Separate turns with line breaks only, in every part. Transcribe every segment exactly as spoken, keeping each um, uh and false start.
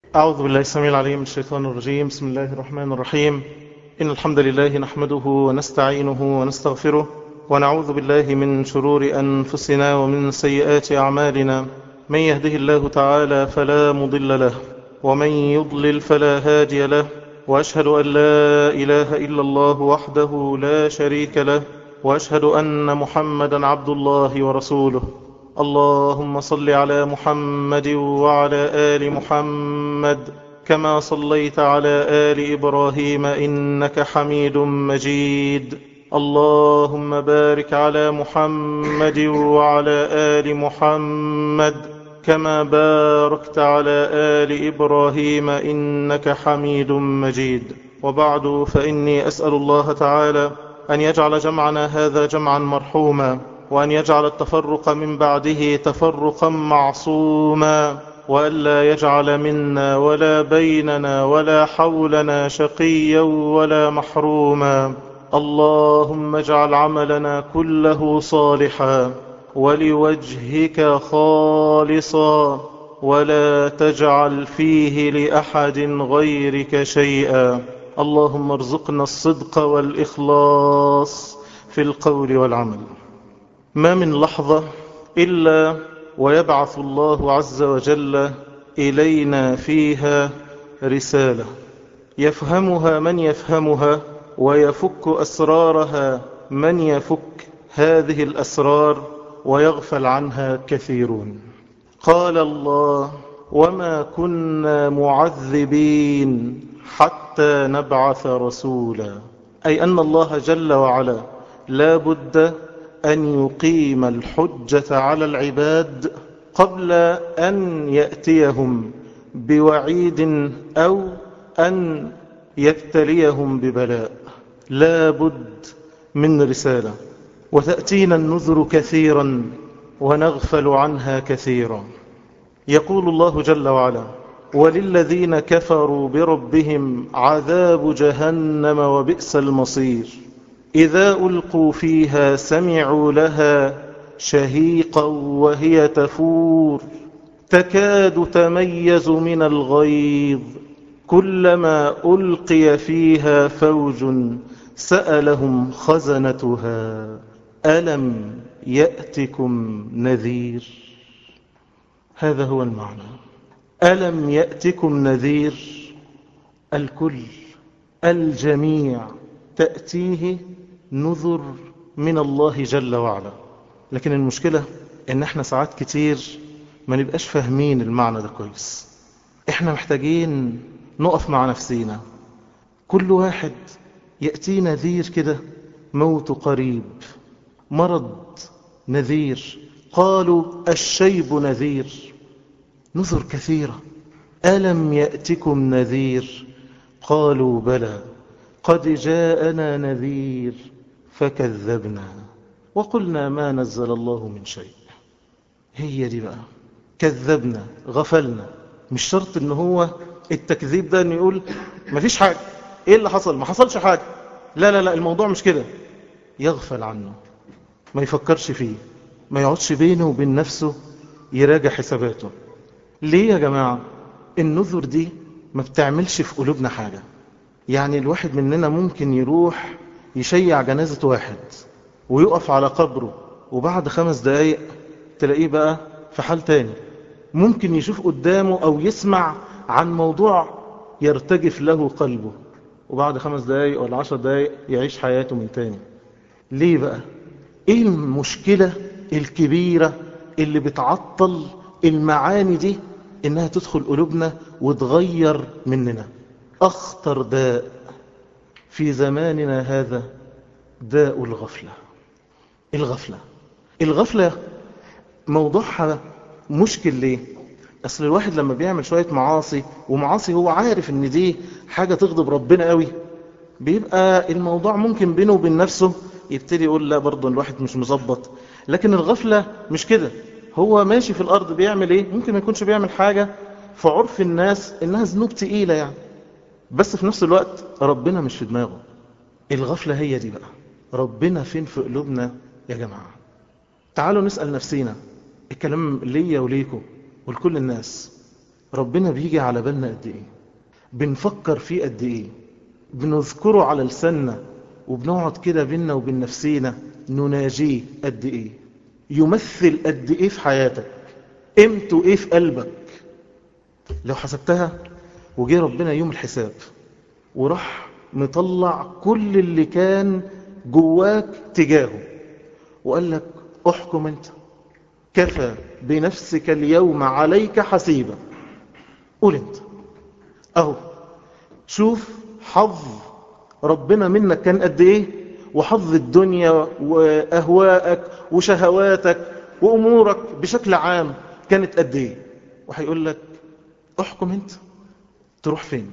أعوذ بالله السميع العليم من الشيطان الرجيم. بسم الله الرحمن الرحيم. إن الحمد لله نحمده ونستعينه ونستغفره ونعوذ بالله من شرور أنفسنا ومن سيئات أعمالنا. من يهده الله تعالى فلا مضل له ومن يضلل فلا هادي له، وأشهد أن لا إله إلا الله وحده لا شريك له، وأشهد أن محمدا عبد الله ورسوله. اللهم صل على محمد وعلى آل محمد كما صليت على آل إبراهيم إنك حميد مجيد. اللهم بارك على محمد وعلى آل محمد كما باركت على آل إبراهيم إنك حميد مجيد. وبعد، فإني أسأل الله تعالى أن يجعل جمعنا هذا جمعا مرحوما، وأن يجعل التفرق من بعده تفرقا معصوما، وألا يجعل منا ولا بيننا ولا حولنا شقيا ولا محروما. اللهم اجعل عملنا كله صالحا ولوجهك خالصا، ولا تجعل فيه لأحد غيرك شيئا. اللهم ارزقنا الصدق والإخلاص في القول والعمل. ما من لحظة إلا ويبعث الله عز وجل إلينا فيها رسالة يفهمها من يفهمها، ويفك أسرارها من يفك هذه الأسرار، ويغفل عنها كثيرون. قال الله: وما كنا معذبين حتى نبعث رسولا. أي أن الله جل وعلا لا بد أن يقيم الحجة على العباد قبل أن يأتيهم بوعيد أو أن يبتليهم ببلاء. لا بد من رسالة، وتأتينا النذر كثيرا ونغفل عنها كثيرا. يقول الله جل وعلا: وللذين كفروا بربهم عذاب جهنم وبئس المصير. إذا ألقوا فيها سمعوا لها شهيقا وهي تفور تكاد تميز من الغيظ كلما ألقي فيها فوج سألهم خزنتها ألم يأتكم نذير. هذا هو المعنى. ألم يأتكم نذير. الكل، الجميع تأتيه نذر من الله جل وعلا. لكن المشكلة ان احنا ساعات كتير ما نبقاش فاهمين المعنى ده كويس. احنا محتاجين نقف مع نفسينا. كل واحد يأتي نذير كده، موت قريب، مرض نذير، قالوا الشيب نذير، نذر كثيرة. ألم يأتكم نذير؟ قالوا بلى قد جاءنا نذير فكذبنا وقلنا ما نزل الله من شيء. هي دي بقى، كذبنا، غفلنا. مش شرط ان هو التكذيب ده ان يقول ما فيش حاجة، ايه اللي حصل؟ ما حصلش حاجة. لا لا لا، الموضوع مش كده. يغفل عنه، ما يفكرش فيه، ما يقعدش بينه وبين نفسه يراجع حساباته. ليه يا جماعة؟ النذر دي ما بتعملش في قلوبنا حاجة. يعني الواحد مننا ممكن يروح يشيع جنازة واحد ويقف على قبره، وبعد خمس دقايق تلاقيه بقى في حال تاني. ممكن يشوف قدامه أو يسمع عن موضوع يرتجف له قلبه، وبعد خمس دقايق ولا عشر دقايق يعيش حياته من تاني. ليه بقى؟ ايه المشكلة الكبيرة اللي بتعطل المعاني دي انها تدخل قلوبنا وتغير مننا؟ أخطر داء في زماننا هذا داء الغفلة. الغفلة الغفلة موضوعها مشكل. ليه؟ أصل الواحد لما بيعمل شوية معاصي، ومعاصي هو عارف ان دي حاجة تغضب ربنا قوي، بيبقى الموضوع ممكن بينه وبين نفسه يبتدي يقول لا برضه الواحد مش مظبط. لكن الغفلة مش كده. هو ماشي في الأرض بيعمل ايه؟ ممكن ما يكونش بيعمل حاجة في عرف الناس انها ذنوب تقيلة يعني، بس في نفس الوقت ربنا مش في دماغه. الغفلة هي دي بقى. ربنا فين في قلوبنا يا جماعة؟ تعالوا نسأل نفسينا. الكلام ليا وليكم ولكل الناس. ربنا بيجي على بالنا قد ايه، بنفكر فيه قد ايه، بنذكره على لساننا، وبنقعد كده بينا وبين نفسينا نناجيه قد ايه، يمثل قد ايه في حياتك، قيمته ايه في قلبك. لو حسبتها وجه ربنا يوم الحساب وراح مطلع كل اللي كان جواك تجاهه وقال لك احكم انت، كفى بنفسك اليوم عليك حسيبا، قول انت اهو، شوف حظ ربنا منك كان قد ايه، وحظ الدنيا واهواءك وشهواتك وامورك بشكل عام كانت قد ايه، وهيقول لك احكم انت تروح فين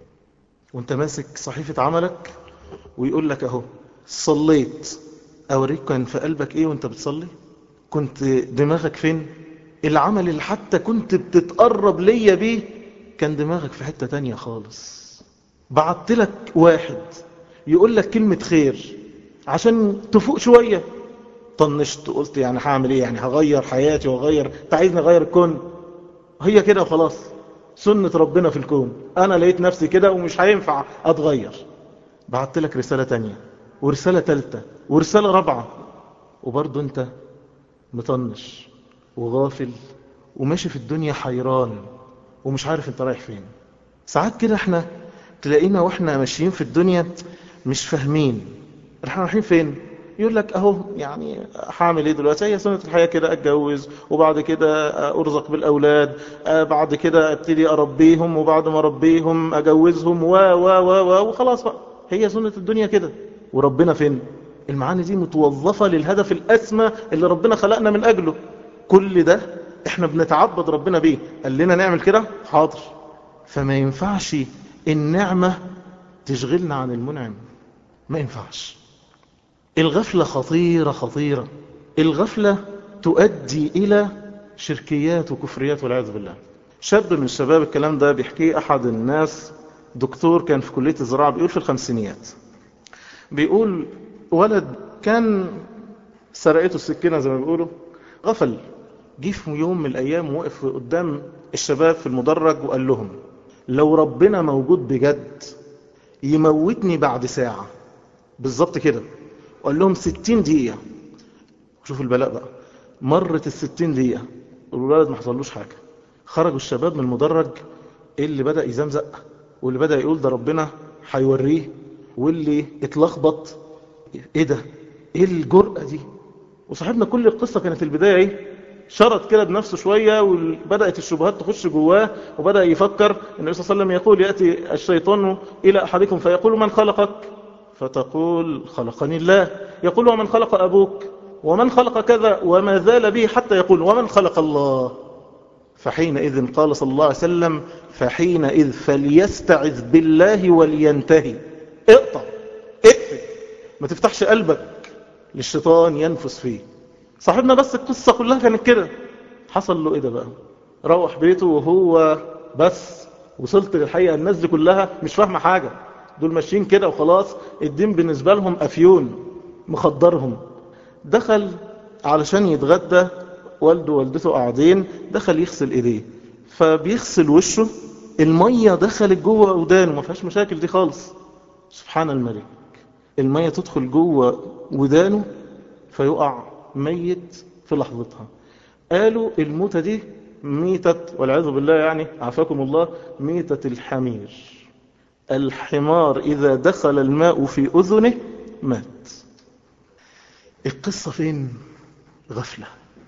وانت ماسك صحيفة عملك، ويقول لك اهو صليت، اوريك كان في قلبك ايه وانت بتصلي، كنت دماغك فين، العمل اللي حتى كنت بتتقرب ليا بيه كان دماغك في حتة تانية خالص. بعت لك واحد يقول لك كلمة خير عشان تفوق شوية، طنشت قلت يعني هعمل ايه، يعني هغير حياتي وغير، انت عايزني اغير الكون، هي كده وخلاص، سنة ربنا في الكون، انا لقيت نفسي كده ومش هينفع اتغير. بعت لك رسالة تانية ورسالة تالتة ورسالة رابعة، وبرضو انت مطنش وغافل وماشي في الدنيا حيران ومش عارف انت رايح فين. ساعات كده احنا تلاقينا واحنا ماشيين في الدنيا مش فاهمين احنا رايحين فين، يقول لك اهو يعني هعمل ايه دلوقتي، هي سنة الحياة كده، اتجوز وبعد كده ارزق بالاولاد، بعد كده ابتدي اربيهم وبعد ما اربيهم اجوزهم و و و و وخلاص بقى، هي سنة الدنيا كده. وربنا فين؟ المعاني دي متوظفة للهدف الاسمى اللي ربنا خلقنا من اجله. كل ده احنا بنتعبد ربنا بيه، قال لنا نعمل كده حاضر. فما ينفعش النعمة تشغلنا عن المنعم، ما ينفعش. الغفلة خطيرة خطيرة، الغفلة تؤدي إلى شركيات وكفريات والعياذ بالله. شاب من الشباب، الكلام ده بيحكيه أحد الناس، دكتور كان في كلية الزراعة، بيقول في الخمسينيات، بيقول ولد كان سرقته السكينة زي ما بيقولوا، غفل، جه في يوم من الأيام وقف قدام الشباب في المدرج وقال لهم لو ربنا موجود بجد يموتني بعد ساعة بالظبط كده، وقال لهم ستين دقيقة. شوفوا البلاء بقى، مرت الستين دقيقة والولد ما حصلوش حاجة. خرجوا الشباب من المدرج، اللي بدأ يزمزق واللي بدأ يقول ده ربنا هيوريه، واللي اتلخبط ايه ده، ايه الجرأة دي. وصاحبنا كل القصة كانت البداية ايه، شرط كده بنفسه شوية وبدأت الشبهات تخش جواه، وبدأ يفكر. النبي صلى الله عليه وسلم يقول يأتي الشيطان إلى أحدكم فيقول من خلقك، فتقول خلقني الله، يقول ومن خلق أبوك، ومن خلق كذا، وما زال به حتى يقول ومن خلق الله. فحينئذ قال صلى الله عليه وسلم فحينئذ فليستعذ بالله ولينتهي، اقطع اقفل، ما تفتحش قلبك للشيطان ينفس فيه. صاحبنا بس القصة كلها كانت كده، حصل له ايه ده بقى، روح بيته وهو بس وصلت للحقيقة الناس دي كلها مش فاهمة حاجة، دول ماشيين كده وخلاص، الدين بالنسبة لهم أفيون مخدرهم. دخل علشان يتغدى، والده ووالدته قاعدين، دخل يغسل ايديه، فبيغسل وشه، المية دخلت جوه ودانه، ما فيهاش مشاكل دي خالص، سبحان الملك، المية تدخل جوه ودانه فيقع ميت في لحظتها. قالوا الموتة دي ميتة والعياذ بالله، يعني عافاكم الله، ميتة الحمير. الحمار إذا دخل الماء في أذنه مات. القصة فين؟ غفلة.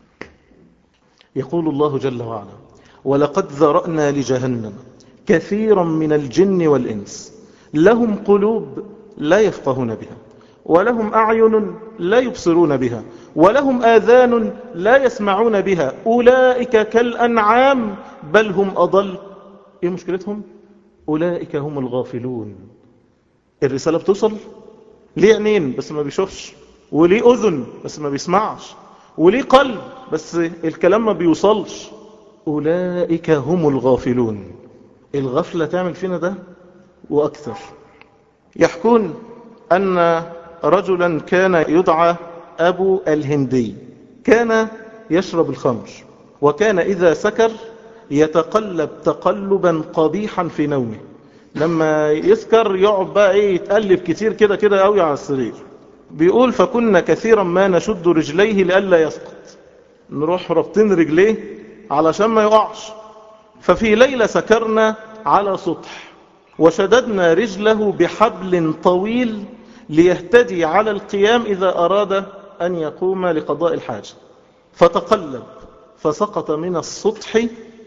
يقول الله جل وعلا ولقد ذرأنا لجهنم كثيرا من الجن والإنس لهم قلوب لا يفقهون بها، ولهم أعين لا يبصرون بها، ولهم آذان لا يسمعون بها، أولئك كالأنعام بل هم أضل. إيه مشكلتهم؟ أولئك هم الغافلون. الرسالة بتوصل ليه عينين بس ما بيشوفش، وليه أذن بس ما بيسمعش، وليه قلب بس الكلام ما بيوصلش. أولئك هم الغافلون. الغفلة تعمل فينا ده وأكثر. يحكون أن رجلا كان يدعى أبو الهندي، كان يشرب الخمر، وكان إذا سكر يتقلب تقلبا قبيحا في نومه. لما يسكر يقعد بقى ايه يتقلب كتير كده كده قوي على السرير. بيقول فكنا كثيرا ما نشد رجليه لئلا يسقط، نروح ربطين رجليه علشان ما يقعش. ففي ليلة سكرنا على سطح وشددنا رجله بحبل طويل ليهتدي على القيام إذا أراد أن يقوم لقضاء الحاجة، فتقلب فسقط من السطح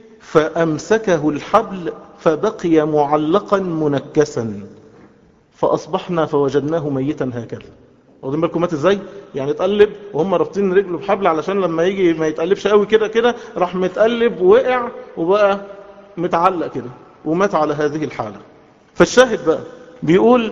فأمسكه الحبل فبقي معلقا منكسا، فأصبحنا فوجدناه ميتا هكذا. واخدين بالكم مات ازاي؟ يعني اتقلب وهم رابطين رجله بحبل علشان لما يجي ما يتقلبش قوي كده كده، راح متقلب ووقع وبقى متعلق كده ومات على هذه الحالة. فالشاهد بقى بيقول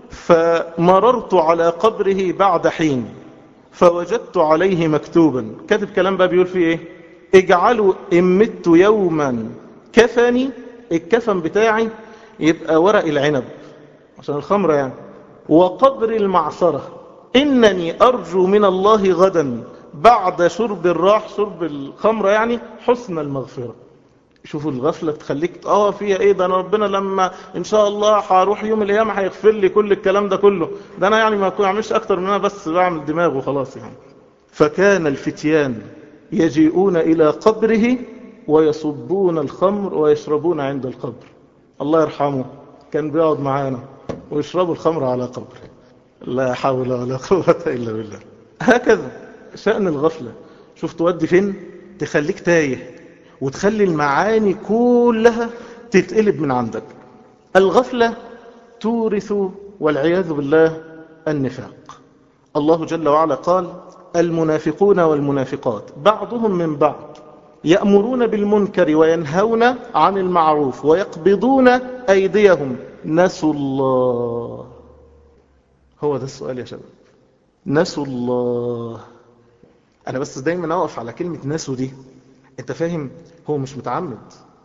فمررت على قبره بعد حين فوجدت عليه مكتوبا، كاتب كلام بقى بيقول فيه ايه؟ اجعلوا إن مت يوما كفني، الكفن بتاعي يبقى ورق العنب عشان الخمرة يعني، وقبر المعصرة، إنني أرجو من الله غدا بعد شرب الراح، شرب الخمرة يعني، حسن المغفرة. شوفوا الغفلة تخليك اه فيها ايه، ده انا ربنا لما ان شاء الله هروح يوم القيامة هيغفر لي كل الكلام ده كله، ده انا يعني ما اعملش اكتر من انا بس بعمل دماغ وخلاص يعني. فكان الفتيان يجيئون الى قبره ويصبون الخمر ويشربون عند القبر. الله يرحمه كان بيقعد معانا ويشربوا الخمر على قبره. لا حول ولا قوة الا بالله. هكذا شأن الغفلة. شوف تودي فين؟ تخليك تايه وتخلي المعاني كلها تتقلب من عندك. الغفلة تورث والعياذ بالله النفاق. الله جل وعلا قال المنافقون والمنافقات بعضهم من بعض يأمرون بالمنكر وينهون عن المعروف ويقبضون أيديهم نسوا الله. هو ده السؤال يا شباب، نسوا الله. أنا بس دايما أقف على كلمة نسوا دي. انت فاهم؟ هو مش متعمد،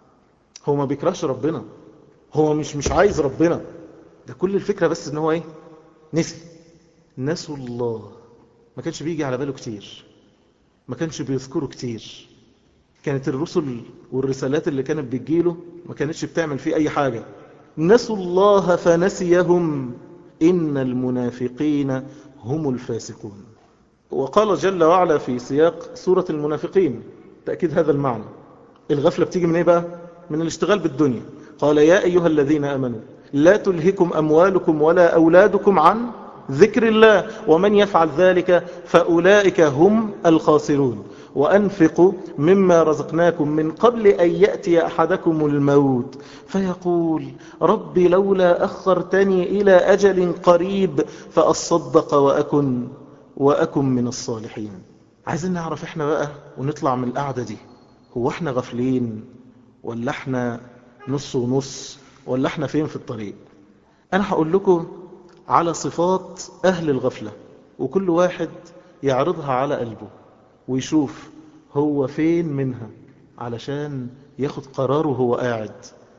هو ما بيكرهش ربنا، هو مش مش عايز ربنا، ده كل الفكرة بس ان هو ايه؟ نسي. نسوا الله. ما كانش بيجي على باله كتير، ما كانش بيذكره كتير. كانت الرسل والرسالات اللي كانت بتجيله ما كانتش بتعمل فيه اي حاجة. نسوا الله فنسيهم ان المنافقين هم الفاسقون. وقال جل وعلا في سياق سورة المنافقين تأكيد هذا المعنى. الغفلة بتيجي من ايه بقى؟ من الاشتغال بالدنيا. قال يا أيها الذين آمنوا لا تلهكم أموالكم ولا أولادكم عن ذكر الله ومن يفعل ذلك فأولئك هم الخاسرون وأنفقوا مما رزقناكم من قبل أن يأتي أحدكم الموت فيقول رب لولا أخرتني إلى أجل قريب فأصدق وأكن وأكن من الصالحين. عايزين نعرف احنا بقى ونطلع من القعدة دي، هو احنا غفلين ولا احنا نص ونص ولا احنا فين في الطريق؟ انا هقول لكم على صفات اهل الغفلة وكل واحد يعرضها على قلبه ويشوف هو فين منها علشان ياخد قراره. هو قاعد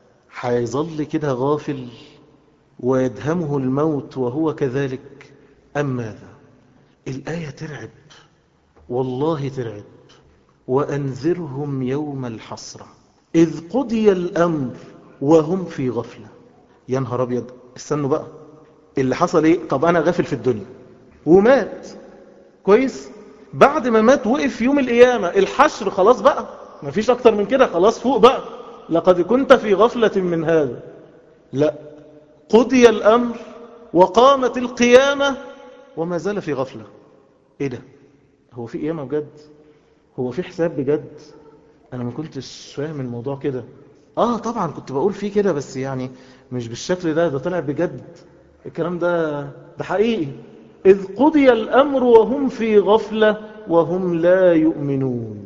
هيظل كده غافل ويدهمه الموت وهو كذلك أم ماذا؟ الآية ترعب والله ترعب. وأنذرهم يوم الحسرة إذ قضي الأمر وهم في غفلة. يا نهار أبيض، استنوا بقى اللي حصل ايه؟ طب أنا غافل في الدنيا ومات كويس، بعد ما مات وقف يوم القيامة الحشر، خلاص بقى مفيش أكتر من كده، خلاص فوق بقى، لقد كنت في غفلة من هذا. لا، قضي الأمر وقامت القيامة وما زال في غفلة. ايه ده؟ هو في قيامة بجد؟ هو في حساب بجد؟ انا ما كنتش فاهم الموضوع كده. اه طبعا كنت بقول فيه كده بس يعني مش بالشكل ده، ده طلع بجد الكلام ده، ده حقيقي. إذ قضي الأمر وهم في غفلة وهم لا يؤمنون.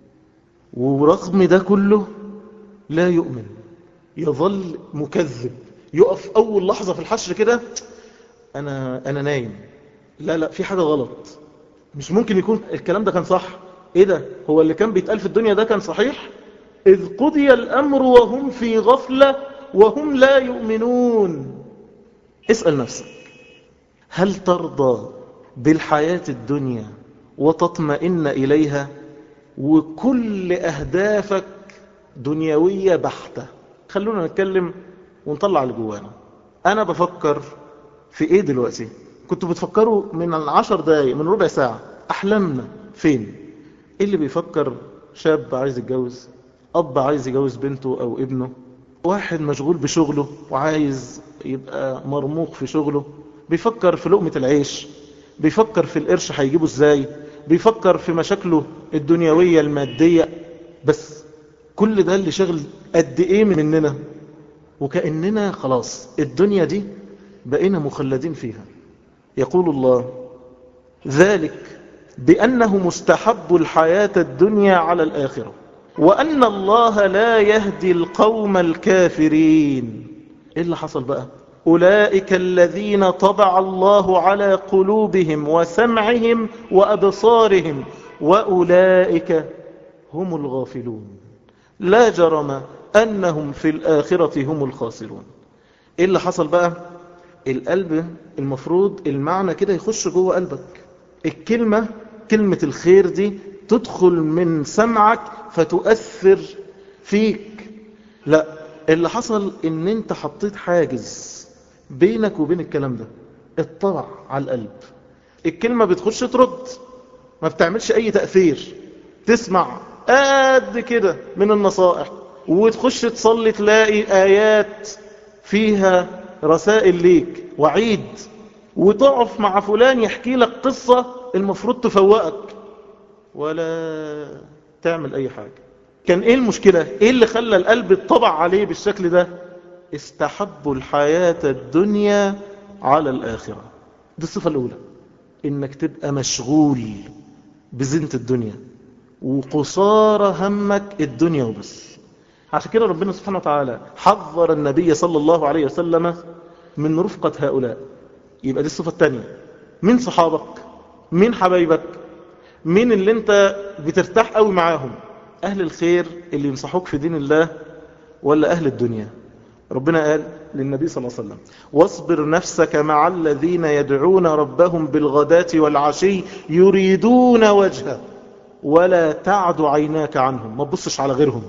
ورغم ده كله لا يؤمن، يظل مكذب، يقف أول لحظة في الحشر كده أنا, أنا نايم، لا لا في حاجة غلط، مش ممكن يكون الكلام ده كان صح. إيه ده؟ هو اللي كان بيتقال في الدنيا ده كان صحيح؟ إذ قضي الأمر وهم في غفلة وهم لا يؤمنون. اسأل نفسك، هل ترضى بالحياة الدنيا وتطمئن إليها وكل أهدافك دنيوية بحتة. خلونا نتكلم ونطلع اللي جوانا. أنا بفكر في إيه دلوقتي؟ كنتوا بتفكروا من عشر دقايق، من ربع ساعة، أحلامنا فين؟ إيه اللي بيفكر؟ شاب عايز يتجوز، أب عايز يجوز بنته أو ابنه، واحد مشغول بشغله وعايز يبقى مرموق في شغله، بيفكر في لقمة العيش، بيفكر في القرش هيجيبه ازاي، بيفكر في مشاكله الدنيوية المادية. بس كل ده اللي شغل قد ايه مننا، وكأننا خلاص الدنيا دي بقينا مخلدين فيها. يقول الله: ذلك بأنه مستحب الحياة الدنيا على الآخرة وأن الله لا يهدي القوم الكافرين. إيه اللي حصل بقى؟ أولئك الذين طبع الله على قلوبهم وسمعهم وأبصارهم وأولئك هم الغافلون لا جرم أنهم في الآخرة هم الخاسرون. إيه اللي حصل بقى؟ القلب المفروض المعنى كده يخش جوه قلبك، الكلمة كلمة الخير دي تدخل من سمعك فتؤثر فيك. لا، اللي حصل ان انت حطيت حاجز بينك وبين الكلام ده، الطبع على القلب. الكلمة بتخش ترد، ما بتعملش اي تأثير. تسمع قد كده من النصائح وتخش تصلي تلاقي آيات فيها رسائل ليك وعيد، وتقف مع فلان يحكي لك قصة المفروض تفوقك، ولا تعمل اي حاجة. كان ايه المشكلة؟ ايه اللي خلى القلب الطبع عليه بالشكل ده؟ استحبوا الحياة الدنيا على الآخرة. دي الصفة الأولى، انك تبقى مشغول بزينة الدنيا وقصارى همك الدنيا وبس. عشان كده ربنا سبحانه وتعالى حذر النبي صلى الله عليه وسلم من رفقة هؤلاء. يبقى دي الصفة الثانية. مين صحابك؟ مين حبايبك؟ مين اللي انت بترتاح قوي معاهم؟ أهل الخير اللي ينصحوك في دين الله ولا أهل الدنيا؟ ربنا قال للنبي صلى الله عليه وسلم: واصبر نفسك مع الذين يدعون ربهم بالغداة والعشي يريدون وجهه ولا تعد عيناك عنهم. ما تبصش على غيرهم.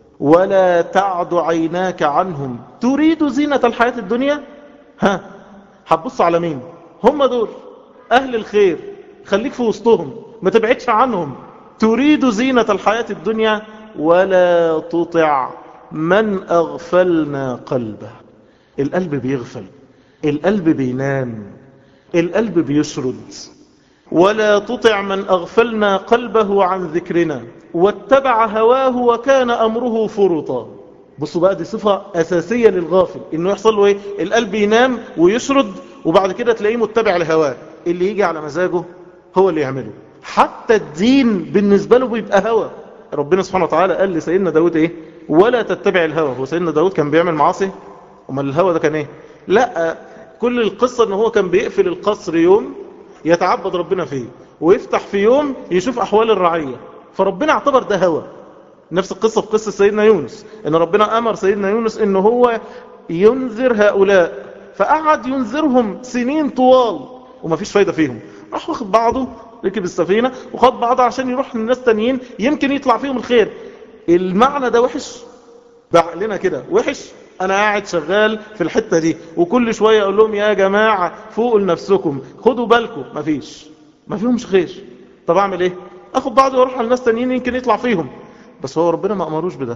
ولا تعد عيناك عنهم تريد زينة الحياة الدنيا. ها، هتبص على مين؟ هم دول أهل الخير، خليك في وسطهم، ما تبعدش عنهم. تريد زينة الحياة الدنيا ولا تطع من أغفلنا قلبه. القلب بيغفل، القلب بينام، القلب بيشرد. ولا تطع من أغفلنا قلبه عن ذكرنا واتبع هواه وكان أمره فرطا. بصوا بقى، دي صفة أساسية للغافل، إنه يحصل له إيه؟ القلب ينام ويشرد، وبعد كده تلاقيه متبع لهواه، اللي يجي على مزاجه هو اللي يعمله. حتى الدين بالنسبة له بيبقى هوى. ربنا سبحانه وتعالى قال لسيدنا داود إيه؟ ولا تتبع الهوى. هو سيدنا داود كان بيعمل معاصي؟ وما الهوى ده كان إيه؟ لا، كل القصة إنه هو كان بيقفل القصر يوم يتعبد ربنا فيه، ويفتح في يوم يشوف أحوال الرعية، فربنا اعتبر ده هوى. نفس القصة في قصة سيدنا يونس، إن ربنا أمر سيدنا يونس إنه هو ينذر هؤلاء، فقعد ينذرهم سنين طوال وما فيش فايدة فيهم. راح واخد بعضه، ركب السفينة وخد بعضه عشان يروح للناس تانيين يمكن يطلع فيهم الخير. المعنى ده وحش بعقلنا كده، وحش. انا قاعد شغال في الحتة دي وكل شوية اقول لهم يا جماعة فوقوا لنفسكم، خدوا بالكم، مفيش ما فيهمش خير. طب اعمل ايه؟ اخد بعضه واروح على الناس تانيين يمكن يطلع فيهم. بس هو ربنا ما امروش بده.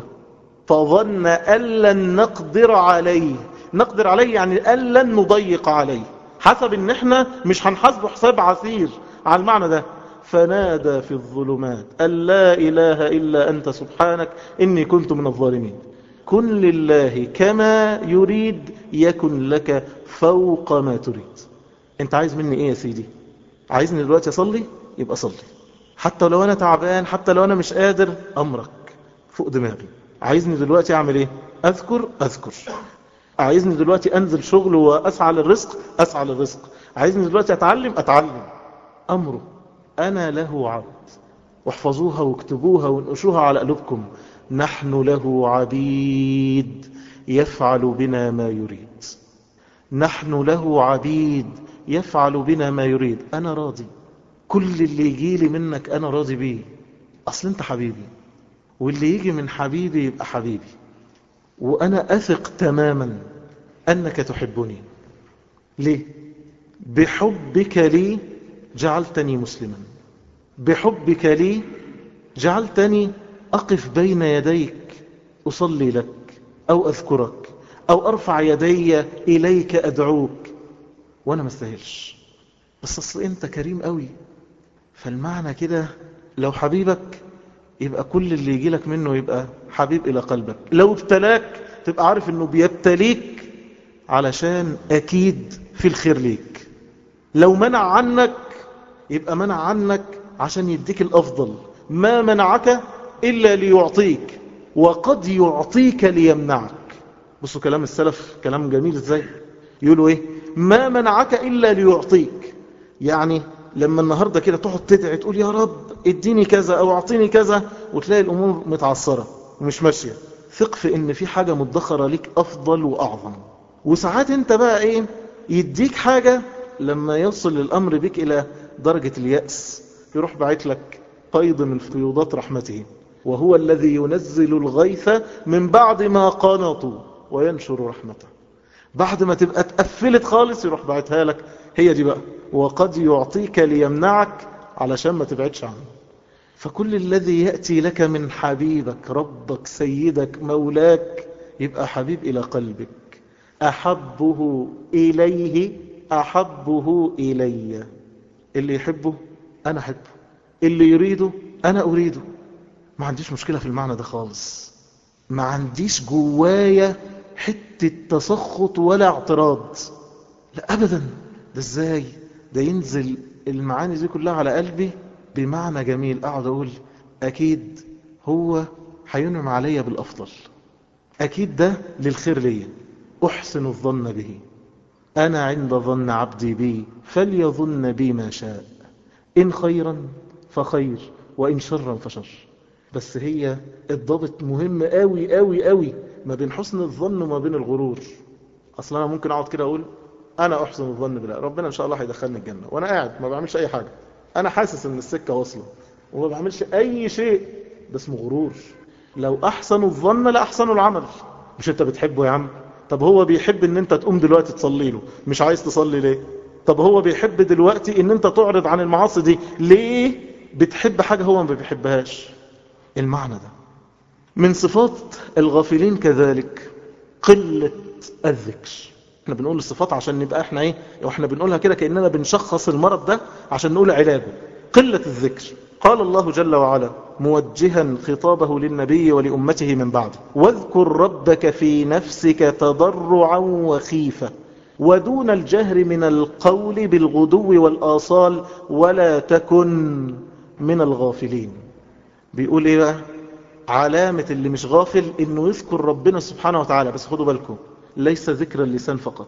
فظن أن لن نقدر عليه. نقدر عليه يعني أن لن نضيق عليه، حسب ان احنا مش هنحاسبه حساب عسير على المعنى ده. فنادى في الظلمات أن لا إله إلا أنت سبحانك إني كنت من الظالمين. كن لله كما يريد يكن لك فوق ما تريد. انت عايز مني ايه يا سيدي؟ عايزني دلوقتي اصلي؟ يبقى صلي، حتى لو انا تعبان، حتى لو انا مش قادر، امرك فوق دماغي. عايزني دلوقتي اعمل ايه؟ اذكر اذكر. عايزني دلوقتي انزل شغل واسعى للرزق، اسعى للرزق. عايزني دلوقتي اتعلم، اتعلم. امره انا له عبد. واحفظوها واكتبوها وانقشوها على قلوبكم. نحن له عبيد يفعل بنا ما يريد. نحن له عبيد يفعل بنا ما يريد. انا راضي، كل اللي يجيلي منك انا راضي بيه. اصل انت حبيبي واللي يجي من حبيبي يبقى حبيبي، وأنا أثق تماما أنك تحبني. ليه؟ بحبك لي جعلتني مسلما، بحبك لي جعلتني أقف بين يديك أصلي لك أو أذكرك أو أرفع يدي إليك أدعوك وأنا ما استاهلش، بس أصل أنت كريم قوي. فالمعنى كده لو حبيبك يبقى كل اللي يجي لك منه يبقى حبيب إلى قلبك. لو ابتلاك تبقى عارف أنه بيبتليك علشان أكيد في الخير ليك. لو منع عنك يبقى منع عنك عشان يديك الأفضل. ما منعك إلا ليعطيك، وقد يعطيك ليمنعك. بصوا كلام السلف كلام جميل ازاي. يقولوا ايه؟ ما منعك إلا ليعطيك. يعني لما النهاردة كده تقعد تدعي تقول يا رب اديني كذا او اعطيني كذا، وتلاقي الامور متعصرة ومش ماشية، ثق في ان في حاجة مدخرة ليك افضل واعظم. وساعات انت بقى ايه؟ يديك حاجة لما يوصل الامر بك الى درجة اليأس يروح باعت لك قيض من فيوضات رحمته، وهو الذي ينزل الغيث من بعد ما قنطوا وينشر رحمته. بعد ما تبقى اتقفلت خالص يروح باعتها لك. هي دي بقى وقد يعطيك ليمنعك علشان ما تبعدش عنه. فكل الذي يأتي لك من حبيبك ربك سيدك مولاك يبقى حبيب إلى قلبك. أحبه إليه أحبه إلي. اللي يحبه أنا أحبه، اللي يريده أنا أريده. ما عنديش مشكلة في المعنى ده خالص. ما عنديش جوايا حتة تسخط ولا اعتراض، لا أبدا. ده ازاي؟ ده ينزل المعاني دي كلها على قلبي بمعنى جميل. أقعد أقول أكيد هو هينعم عليا بالأفضل، أكيد ده للخير ليا. أحسن الظن به، أنا عند ظن عبدي بي فليظن بي ما شاء، إن خيرا فخير وإن شرا فشر. بس هي الضابط مهم قوي قوي قوي ما بين حسن الظن وما بين الغرور. أصلا أنا ممكن أقعد كده أقول أنا أحسن الظن بالله، ربنا إن شاء الله هيدخلني الجنة، وأنا قاعد ما بعملش أي حاجة، أنا حاسس إن السكة واصلة وما بعملش أي شيء. ده اسمه غرور. لو أحسن الظن لأحسن العمل. مش أنت بتحبه يا عم؟ طب هو بيحب إن أنت تقوم دلوقتي تصلي له، مش عايز تصلي ليه؟ طب هو بيحب دلوقتي إن أنت تعرض عن المعاصي دي ليه؟ بتحب حاجة هو ما بيحبهاش. المعنى ده من صفات الغافلين كذلك قلة الذكر. احنا بنقول الصفات عشان نبقى احنا ايه، واحنا بنقولها كده كأننا بنشخص المرض ده عشان نقول علاجه. قلة الذكر. قال الله جل وعلا موجها خطابه للنبي ولأمته من بعده: واذكر ربك في نفسك تضرعا وخيفة ودون الجهر من القول بالغدو والآصال ولا تكن من الغافلين. بيقول ايه بقى؟ علامة اللي مش غافل انه يذكر ربنا سبحانه وتعالى. بس خدوا بالكم، ليس ذكر اللسان فقط.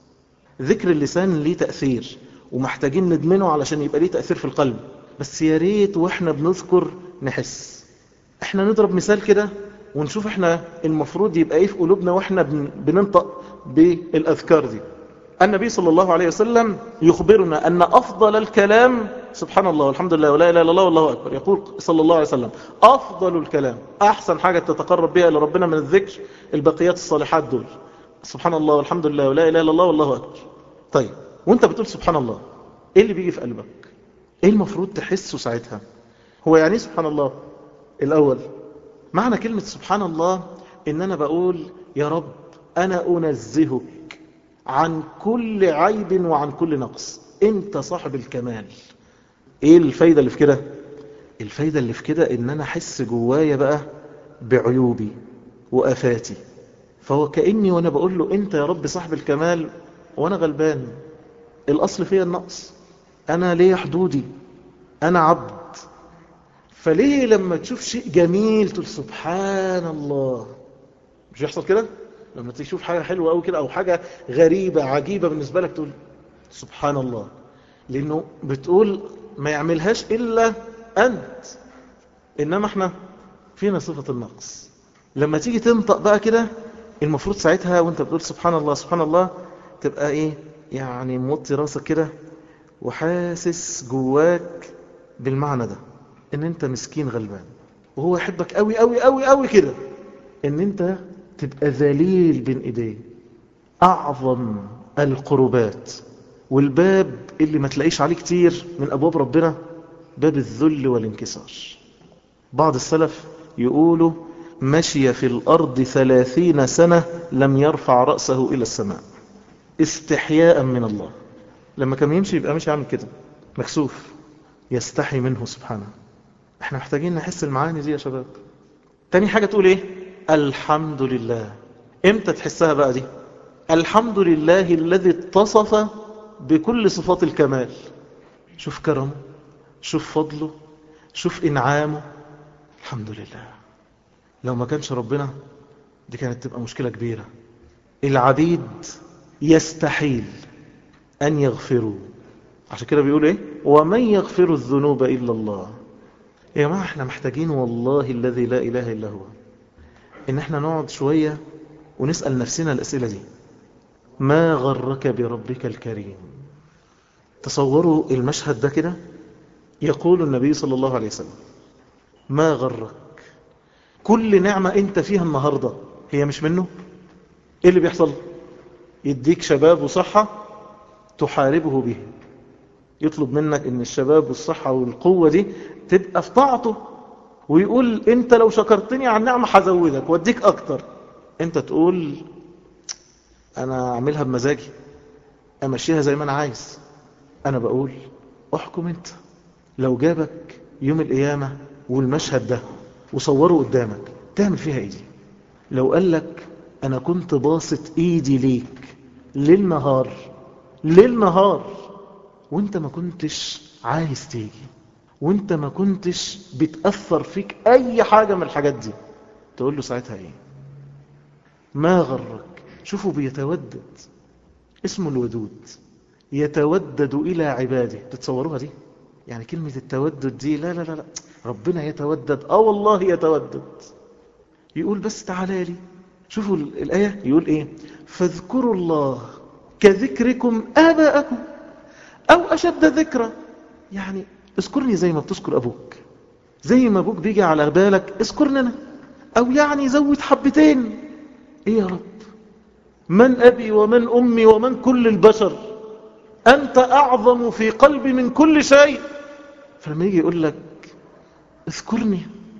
ذكر اللسان ليه تأثير ومحتاجين ندمنه علشان يبقى ليه تأثير في القلب، بس يا ريت واحنا بنذكر نحس. احنا نضرب مثال كده ونشوف احنا المفروض يبقى ايه في قلوبنا واحنا بننطق بالأذكار دي. النبي صلى الله عليه وسلم يخبرنا أن أفضل الكلام سبحان الله والحمد لله ولا إله إلا الله والله أكبر. يقول صلى الله عليه وسلم أفضل الكلام، أحسن حاجة تتقرب بها إلى ربنا من الذكر البقيات الصالحات دول، سبحان الله والحمد لله ولا إله إلا الله والله أكبر. طيب وانت بتقول سبحان الله ايه اللي بيجي في قلبك؟ ايه المفروض تحسه ساعتها؟ هو يعني سبحان الله الأول معنى كلمة سبحان الله إن أنا بقول يا رب أنا أنزهك عن كل عيب وعن كل نقص، انت صاحب الكمال. ايه الفايدة اللي في كده؟ الفايدة اللي في كده ان انا احس جوايا بقى بعيوبي وآفاتي، فهو كأني وانا بقول له انت يا رب صاحب الكمال وانا غلبان، الاصل فيها النقص، انا ليه حدودي، انا عبد. فليه لما تشوف شيء جميل تقول سبحان الله؟ مش يحصل كده؟ لما تشوف حاجة حلوة أو كده أو حاجة غريبة عجيبة بالنسبة لك تقول سبحان الله، لأنه بتقول ما يعملهاش إلا أنت، إنما احنا فينا صفة النقص. لما تيجي تنطق بقى كده المفروض ساعتها وانت بتقول سبحان الله سبحان الله تبقى ايه يعني موطي راسك كده وحاسس جواك بالمعنى ده ان انت مسكين غلبان وهو يحبك قوي قوي قوي قوي كده، ان انت تبقى ذليل بين ايديه. اعظم القربات والباب اللي ما تلاقيش عليه كتير من ابواب ربنا باب الذل والانكسار. بعض السلف يقولوا مشي في الارض ثلاثين سنة لم يرفع رأسه الى السماء استحياء من الله. لما كان يمشي يبقى مش يعمل كده مكسوف، يستحي منه سبحانه. احنا محتاجين نحس المعاني دي يا شباب. تاني حاجة تقول ايه؟ الحمد لله. امتى تحسها بقى دي؟ الحمد لله الذي اتصف بكل صفات الكمال. شوف كرمه، شوف فضله، شوف انعامه. الحمد لله. لو ما كانش ربنا دي كانت تبقى مشكلة كبيرة. العبيد يستحيل أن يغفروا، عشان كده بيقول ايه؟ ومن يغفر الذنوب إلا الله. يا جماعة احنا محتاجين والله الذي لا إله إلا هو إن احنا نقعد شوية ونسأل نفسنا الأسئلة دي. ما غرك بربك الكريم؟ تصوروا المشهد ده كده. يقول النبي صلى الله عليه وسلم ما غرك؟ كل نعمة انت فيها النهاردة هي مش منه؟ ايه اللي بيحصل؟ يديك شباب وصحة تحاربه به، يطلب منك ان الشباب والصحة والقوة دي تبقى في طاعته، ويقول انت لو شكرتني على النعمة هزودك واديك اكتر. انت تقول انا اعملها بمزاجي، امشيها زي ما انا عايز. انا بقول احكم انت. لو جابك يوم القيامة والمشهد ده وصوره قدامك تعمل فيها ايه دي؟ لو قال لك انا كنت باسط ايدي ليك ليل نهار ليل نهار وانت ما كنتش عايز تيجي، وانت ما كنتش بتأثر فيك اي حاجة من الحاجات دي، تقول له ساعتها ايه؟ ما غرك؟ شوفوا بيتودد، اسمه الودود، يتودد الى عباده. تتصوروها دي؟ يعني كلمة التودد دي لا لا لا لا ربنا يتودد. اه والله يتودد. يقول بس تعالى لي. شوفوا الآية يقول ايه؟ فاذكروا الله كذكركم آباءكم او اشد ذكرى. يعني اذكرني زي ما بتذكر ابوك، زي ما ابوك بيجي على بالك اذكرني انا، او يعني زود حبتين. ايه يا رب؟ من ابي ومن امي ومن كل البشر؟ انت اعظم في قلبي من كل شيء. فلما يجي يقول لك اذكرني،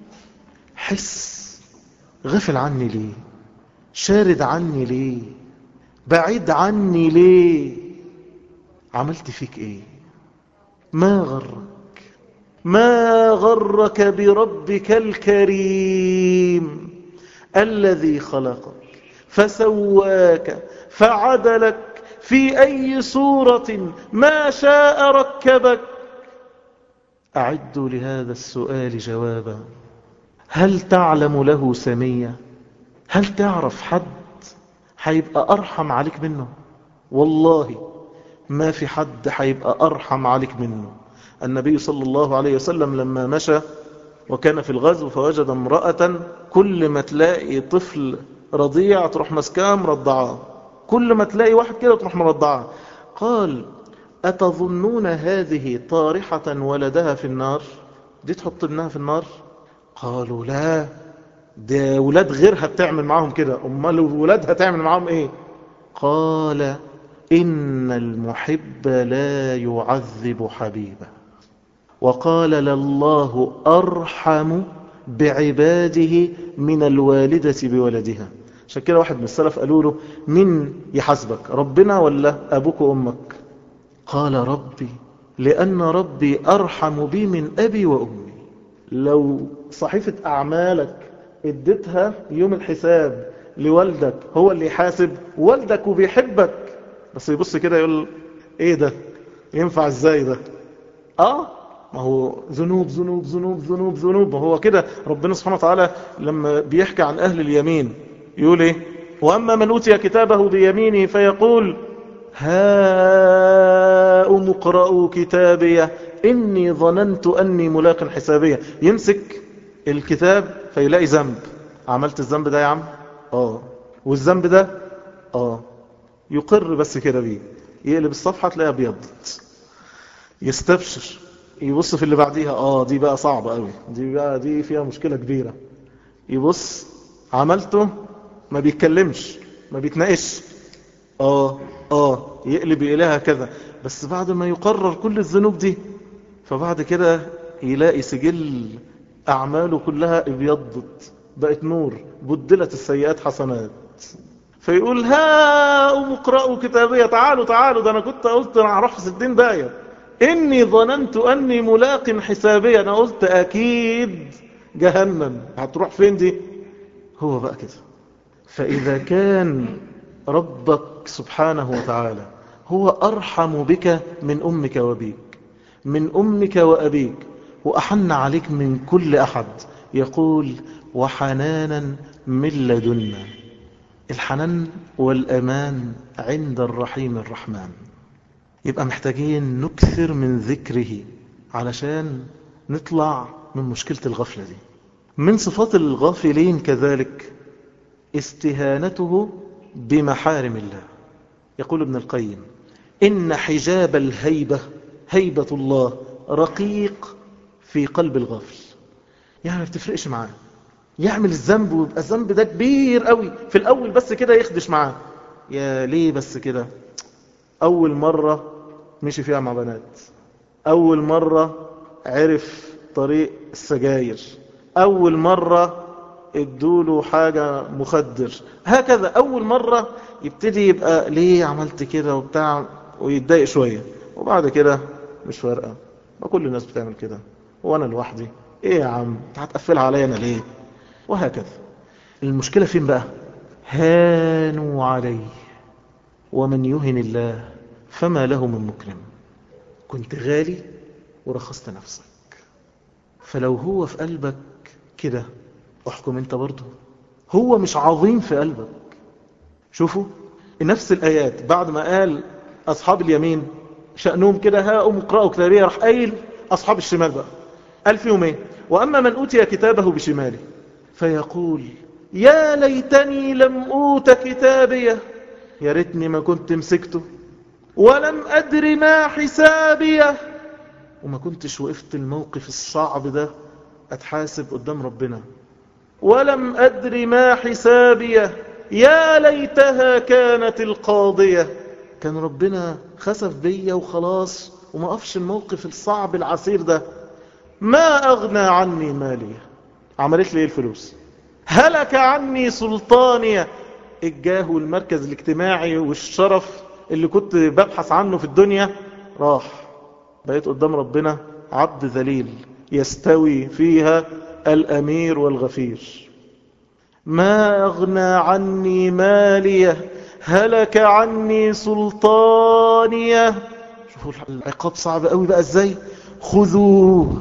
حس غفل عني ليه؟ شارد عني ليه؟ بعيد عني ليه؟ عملت فيك ايه؟ ما غرك؟ ما غرك بربك الكريم الذي خلقك فسواك فعدلك في أي صورة ما شاء ركبك. أعدوا لهذا السؤال جوابا. هل تعلم له سمية؟ هل تعرف حد هيبقى أرحم عليك منه؟ والله ما في حد هيبقى أرحم عليك منه. النبي صلى الله عليه وسلم لما مشى وكان في الغزو فوجد امرأة كل ما تلاقي طفل رضيع تروح مسكاه مرضعاه، كل ما تلاقي واحد كده تروح مرضعاه. قال أتظنون هذه طارحة ولدها في النار؟ دي تحط ابنها في النار؟ قالوا لا، ده ولاد غيرها بتعمل معاهم كده، امال ولادها تعمل معاهم ايه؟ قال إن المحب لا يعذب حبيبه. وقال لله أرحم بعباده من الوالدة بولدها. عشان كده واحد من السلف قالوا له من يحاسبك، ربنا ولا أبوك وأمك؟ قال ربي، لأن ربي أرحم بي من أبي وأمي. لو صحيفة أعمالك اديتها يوم الحساب لوالدك هو اللي يحاسب والدك وبيحبك، بس يبص كده يقول ايه ده؟ ينفع ازاي ده؟ اه ما هو ذنوب ذنوب ذنوب ذنوب ذنوب. ما هو كده ربنا سبحانه وتعالى لما بيحكي عن أهل اليمين يقول ايه؟ وأما من أوتي كتابه بيمينه فيقول هاؤم اقرءوا كتابيه إني ظننت أني ملاق حسابيه. يمسك الكتاب فيلاقي ذنب. عملت الذنب ده يا عم؟ اه. والذنب ده؟ اه. يقر بس كده بيه، يقلب الصفحة تلاقيها ابيضت، يستبشر يبص في اللي بعديها، اه دي بقى صعبة قوي، دي بقى دي فيها مشكلة كبيرة. يبص عملته ما بيتكلمش ما بيتناقش، اه اه يقلب إليها كذا. بس بعد ما يقرر كل الذنوب دي، فبعد كده يلاقي سجل أعماله كلها ابيضت، بقت نور، بدلت السيئات حسنات. فيقول ها أم اقرأوا كتابية، تعالوا تعالوا، ده أنا كنت قلت أنا هروح في ستين داية، إني ظننت أني ملاق حسابي، أنا قلت أكيد جهنم، هتروح فين دي؟ هو بقى كده. فإذا كان ربك سبحانه وتعالى هو أرحم بك من أمك وأبيك، من أمك وأبيك، وأحن عليك من كل أحد، يقول وحنانا من لدنا. الحنان والأمان عند الرحيم الرحمن. يبقى محتاجين نكثر من ذكره علشان نطلع من مشكلة الغفلة دي. من صفات الغافلين كذلك استهانته بمحارم الله. يقول ابن القيم إن حجاب الهيبة، هيبة الله، رقيق في قلب الغافل. يعني ما بتفرقش معاه، يعمل الذنب ويبقى الذنب ده كبير قوي في الأول، بس كده يخدش معاه. يا ليه بس كده؟ أول مرة مشي فيها مع بنات، أول مرة عرف طريق السجاير، أول مرة ادوله حاجة مخدر، هكذا أول مرة يبتدي يبقى ليه عملت كده وبتاع، ويتضايق شوية، وبعد كده مش فارقة، ما كل الناس بتعمل كده وأنا لوحدي، إيه يا عم هتقفلها عليا أنا ليه؟ وهكذا. المشكلة فين بقى؟ هانوا عليه، ومن يهن الله فما له من مكرم. كنت غالي ورخصت نفسك. فلو هو في قلبك كده، احكم انت برضه. هو مش عظيم في قلبك. شوفوا نفس الآيات، بعد ما قال أصحاب اليمين شأنهم كده ها أم اقرأوا كتابية، راح قايل أصحاب الشمال بقى، قال فيهم ايه؟ وأما من أوتي كتابه بشماله فيقول يا ليتني لم أوت كتابيه، يا ريتني ما كنت مسكته، ولم أدر ما حسابيه، وما كنتش وقفت الموقف الصعب ده أتحاسب قدام ربنا، ولم أدر ما حسابيه، يا ليتها كانت القاضية. كان ربنا خسف بيا وخلاص وما قفش الموقف الصعب العسير ده. ما أغنى عني مالية، عملت لي الفلوس. هلك عني سلطانية، الجاه والمركز الاجتماعي والشرف اللي كنت ببحث عنه في الدنيا راح، بقيت قدام ربنا عبد ذليل يستوي فيها الأمير والغفير. ما أغنى عني مالية، هلك عني سلطانية. شوفوا العقاب صعب قوي بقى ازاي. خذوه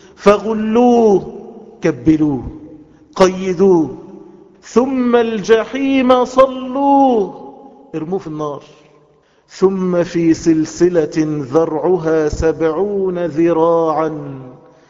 فغلوه، كبلوه قيدوه، ثم الجحيم صلوه، ارموه في النار، ثم في سلسلة ذرعها سبعون ذراعا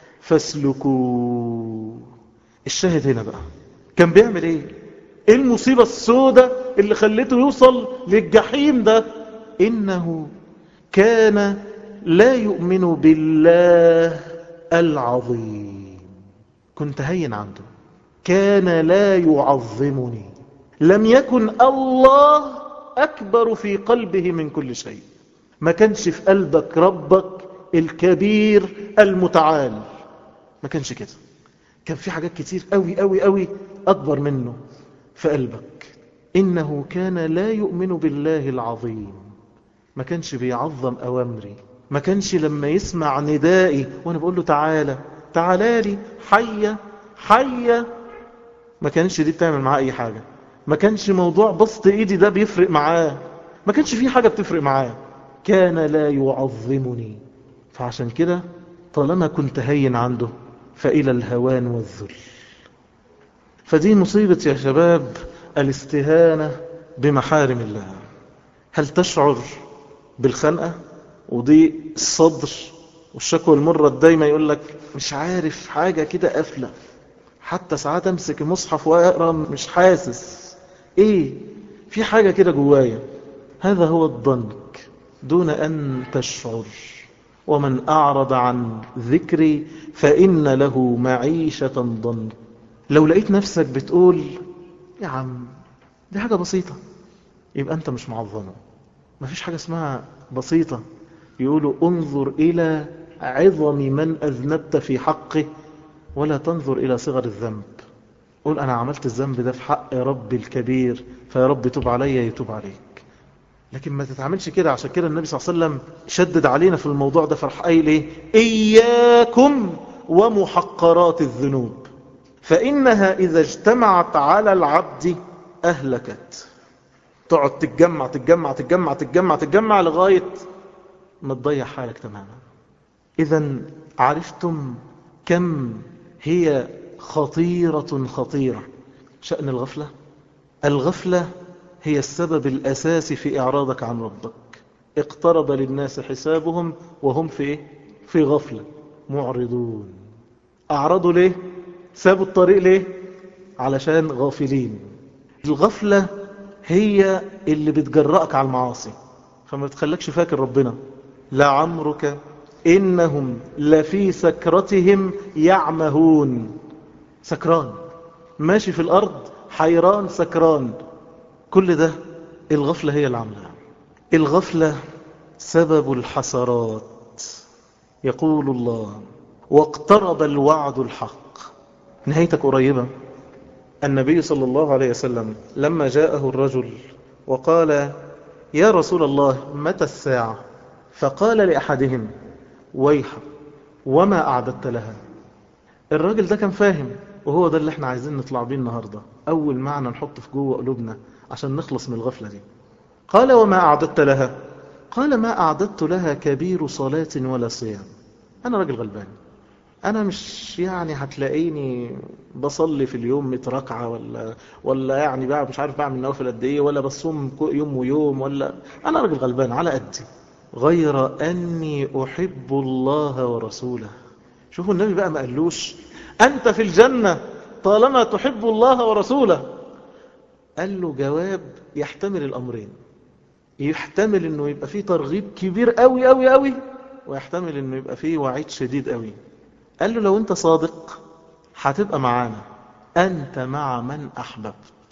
فاسلكوه. الشاهد هنا بقى كان بيعمل ايه؟ ايه المصيبة السوداء اللي خلته يوصل للجحيم ده؟ انه كان لا يؤمن بالله العظيم. كنت هين عنده، كان لا يعظمني، لم يكن الله أكبر في قلبه من كل شيء. ما كانش في قلبك ربك الكبير المتعال، ما كانش كده. كان في حاجات كتير قوي قوي قوي أكبر منه في قلبك. إنه كان لا يؤمن بالله العظيم، ما كانش بيعظم أوامري، ما كانش لما يسمع ندائي وأنا بقول له تعالى تعالى لي حية حية، ما كانش دي بتعمل معاه أي حاجة. ما كانش موضوع بسط إيدي ده بيفرق معاه، ما كانش فيه حاجة بتفرق معاه. كان لا يعظمني. فعشان كده طالما كنت هين عنده فإلى الهوان والذل. فدي مصيبة يا شباب، الاستهانة بمحارم الله. هل تشعر بالخنقة وضيق الصدر والشكوى المرة دايما يقول لك مش عارف حاجة كده قافلة، حتى ساعات امسك المصحف واقرا مش حاسس ايه، في حاجة كده جوايا. هذا هو الضنك دون ان تشعر. ومن أعرض عن ذكري فإن له معيشة ضنك. لو لقيت نفسك بتقول يا عم دي حاجة بسيطة، يبقى أنت مش معظمه. مفيش حاجة اسمها بسيطة. يقولوا انظر إلى عظم من أذنبت في حقه ولا تنظر إلى صغر الذنب. قول أنا عملت الذنب ده في حق ربي الكبير، فيا رب توب علي يتوب عليك. لكن ما تتعاملش كده. عشان كده النبي صلى الله عليه وسلم شدد علينا في الموضوع ده، فرح قايل ايه؟ إياكم ومحقرات الذنوب فإنها إذا اجتمعت على العبد أهلكت. تقعد تتجمع تتجمع تتجمع تتجمع تتجمع لغاية ما تضيع حالك تماما. إذا عرفتم كم هي خطيرة خطيرة شأن الغفلة. الغفلة هي السبب الأساسي في إعراضك عن ربك. اقترب للناس حسابهم وهم في إيه؟ في غفلة معرضون. أعرضوا ليه؟ سابوا الطريق ليه؟ علشان غافلين. الغفلة هي اللي بتجرأك على المعاصي، فما بتخلكش فاكر ربنا. لعمرك إنهم لفي سكرتهم يعمهون. سكران ماشي في الأرض حيران سكران. كل ده الغفلة هي اللي عاملها. الغفلة سبب الحسرات. يقول الله واقترب الوعد الحق. نهايتك قريبة. النبي صلى الله عليه وسلم لما جاءه الرجل وقال يا رسول الله متى الساعة؟ فقال لأحدهم ويحك وما أعددت لها. الراجل ده كان فاهم، وهو ده اللي احنا عايزين نطلع بيه النهاردة. أول معنى نحط في جوه قلوبنا عشان نخلص من الغفلة دي. قال وما أعددت لها؟ قال ما أعددت لها كبير صلاة ولا صيام. أنا راجل غلبان، أنا مش يعني هتلاقيني بصلي في اليوم مئة ركعة ولا ولا يعني بقى مش عارف بعمل نوافل قد إيه، ولا بصوم يوم ويوم، ولا أنا راجل غلبان على قدي. غير أني أحب الله ورسوله. شوفوا النبي بقى ما قالوش أنت في الجنة طالما تحب الله ورسوله. قال له جواب يحتمل الأمرين. يحتمل أنه يبقى فيه ترغيب كبير قوي قوي قوي، ويحتمل أنه يبقى فيه وعيد شديد قوي. قال له لو أنت صادق هتبقى معانا، أنت مع من أحببت.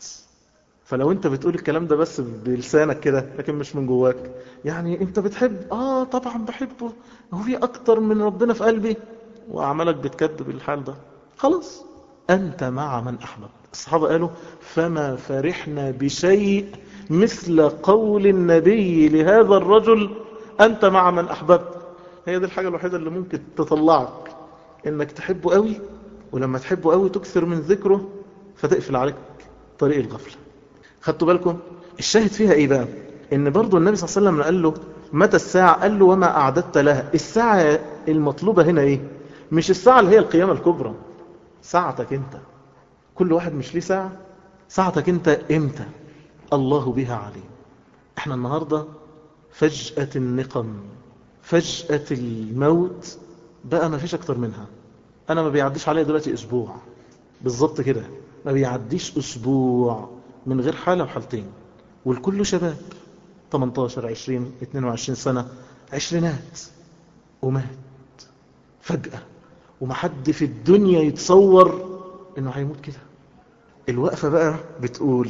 فلو أنت بتقول الكلام ده بس بلسانك كده لكن مش من جواك، يعني أنت بتحب آه طبعا بحبه، هو في أكتر من ربنا في قلبي، وأعمالك بتكذب الحال ده، خلاص أنت مع من أحببت. الصحابة قالوا فما فرحنا بشيء مثل قول النبي لهذا الرجل أنت مع من أحببت. هي دي الحاجة الوحيدة اللي ممكن تطلعك إنك تحبه قوي، ولما تحبه قوي تكثر من ذكره فتقفل عليك طريق الغفلة. خدتوا بالكم؟ الشاهد فيها إيه بقى؟ إن برضو النبي صلى الله عليه وسلم قال له متى الساعة؟ قال له وما أعددت لها. الساعة المطلوبة هنا إيه؟ مش الساعة اللي هي القيامة الكبرى، ساعتك أنت. كل واحد مش ليه ساعة. ساعتك أنت إمتى الله بها عليه. احنا النهاردة فجأة النقم، فجأة الموت بقى ما فيش أكتر منها. أنا ما بيعديش عليا دلوقتي أسبوع بالضبط كده، ما بيعديش أسبوع من غير حالة وحالتين، والكل شباب تمنتاشر عشرين اتنين وعشرين سنة، عشرينات، ومات فجأة، ومحد في الدنيا يتصور إنه هيموت كده. الوقفة بقى بتقول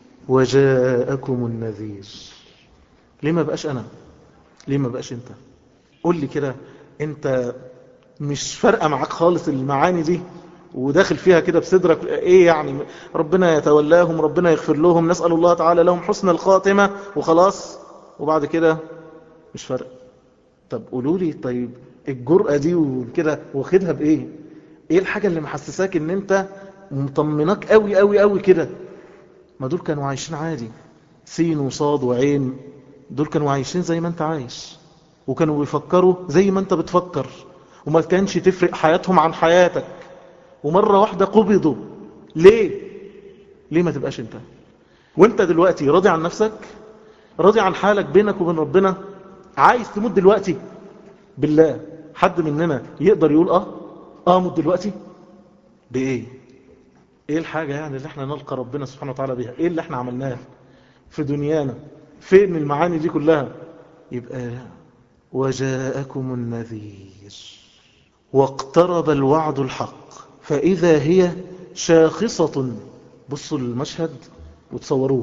وجاءكم النذير. ليه ما بقاش أنا؟ ليه ما بقاش أنت؟ قول لي كده، أنت مش فارقة معاك خالص المعاني دي وداخل فيها كده بصدرك ايه يعني؟ ربنا يتولاهم، ربنا يغفر لهم، نسأل الله تعالى لهم حسن الخاتمة وخلاص، وبعد كده مش فارق. طب قولوا لي، طيب الجرأة دي وكده واخدها بايه؟ ايه الحاجة اللي محسساك ان انت مطمناك قوي قوي قوي كده؟ ما دول كانوا عايشين عادي، سين وصاد وعين، دول كانوا عايشين زي ما انت عايش، وكانوا بيفكروا زي ما انت بتفكر، وما كانش تفرق حياتهم عن حياتك، ومرة واحدة قبضوا. ليه؟ ليه ما تبقاش انت؟ وانت دلوقتي راضي عن نفسك؟ راضي عن حالك بينك وبين ربنا؟ عايز تموت دلوقتي؟ بالله حد مننا يقدر يقول اه اه موت دلوقتي؟ بايه؟ ايه الحاجة يعني اللي احنا نلقى ربنا سبحانه وتعالى بيها؟ ايه اللي احنا عملناه في دنيانا؟ فين المعاني دي كلها؟ يبقى وجاءكم النذير واقترب الوعد الحق فإذا هي شاخصة. بصوا المشهد وتصوروه.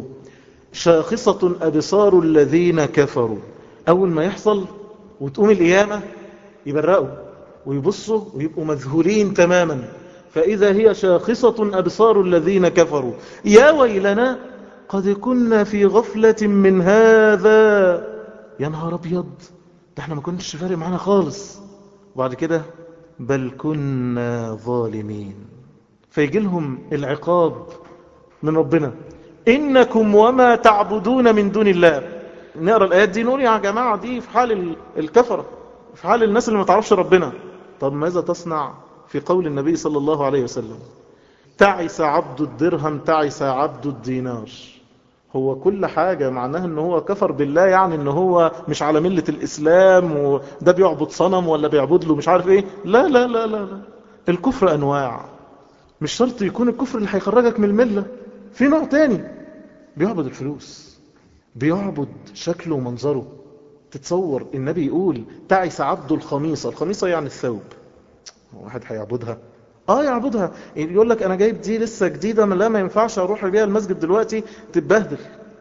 شاخصة أبصار الذين كفروا. أول ما يحصل وتقوم القيامة يبرقوا ويبصوا ويبقوا مذهولين تماما. فإذا هي شاخصة أبصار الذين كفروا يا ويلنا قد كنا في غفلة من هذا. يا نهار أبيض، ده احنا ما كنتش فارق معانا خالص. وبعد كده بل كنا ظالمين. فيجي لهم العقاب من ربنا. إنكم وما تعبدون من دون الله. نقرأ الآيات دي نقول يا جماعة دي في حال الكفرة، في حال الناس اللي ما تعرفش ربنا. طب ماذا تصنع في قول النبي صلى الله عليه وسلم تعس عبد الدرهم تعس عبد الدينار. هو كل حاجة معناها ان هو كفر بالله، يعني ان هو مش على ملة الاسلام وده بيعبد صنم ولا بيعبد له مش عارف ايه. لا لا لا لا, لا. الكفر انواع، مش شرط يكون الكفر اللي هيخرجك من الملة. في نوع تاني بيعبد الفلوس، بيعبد شكله ومنظره. تتصور النبي يقول تعس عبد الخميصة. الخميصة يعني الثوب. واحد هيعبدها؟ اه يعبدها. يقول لك انا جايب دي لسه جديدة، ما لا ما ينفعش اروح بيها المسجد دلوقتي، تتبهدل.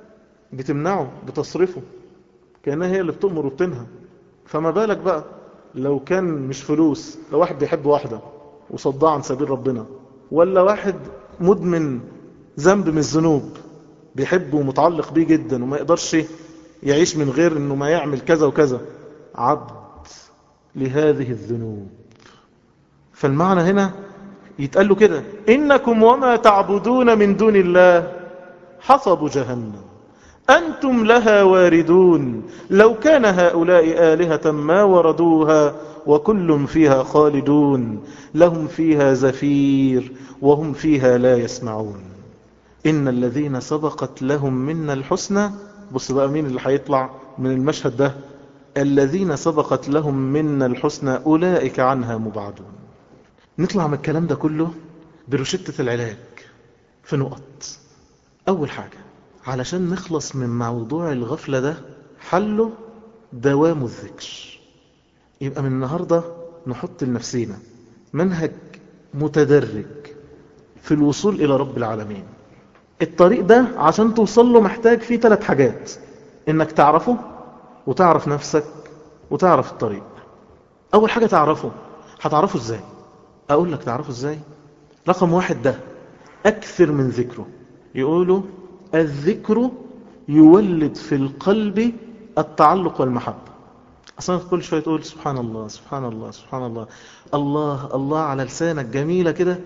بتمنعه بتصرفه كأنها هي اللي بتأمر وبتنهى. فما بالك بقى لو كان مش فلوس، لو واحد بيحب واحدة وصدها عن سبيل ربنا، ولا واحد مدمن ذنب من الذنوب بيحبه ومتعلق بيه جدا وما يقدرش يعيش من غير انه ما يعمل كذا وكذا، عبد لهذه الذنوب. فالمعنى هنا يتقال له كده إنكم وما تعبدون من دون الله حصب جهنم أنتم لها واردون لو كان هؤلاء آلهة ما وردوها وكل فيها خالدون لهم فيها زفير وهم فيها لا يسمعون إن الذين سبقت لهم منا الحسنى. بص بقى مين اللي هيطلع من المشهد ده؟ الذين سبقت لهم منا الحسنى أولئك عنها مبعدون. نطلع من الكلام ده كله برشدة العلاج في نقط. أول حاجة علشان نخلص من موضوع الغفلة ده حله دوام الذكر. يبقى من النهاردة نحط لنفسينا منهج متدرج في الوصول إلى رب العالمين. الطريق ده عشان توصل له محتاج فيه ثلاث حاجات: إنك تعرفه وتعرف نفسك وتعرف الطريق. أول حاجة تعرفه. هتعرفه إزاي؟ أقول لك تعرفه إزاي. رقم واحد ده أكثر من ذكره. يقولوا الذكر يولد في القلب التعلق والمحبة. أصلا كل شوية تقول سبحان الله سبحان الله سبحان الله الله الله على لسانك جميلة كده،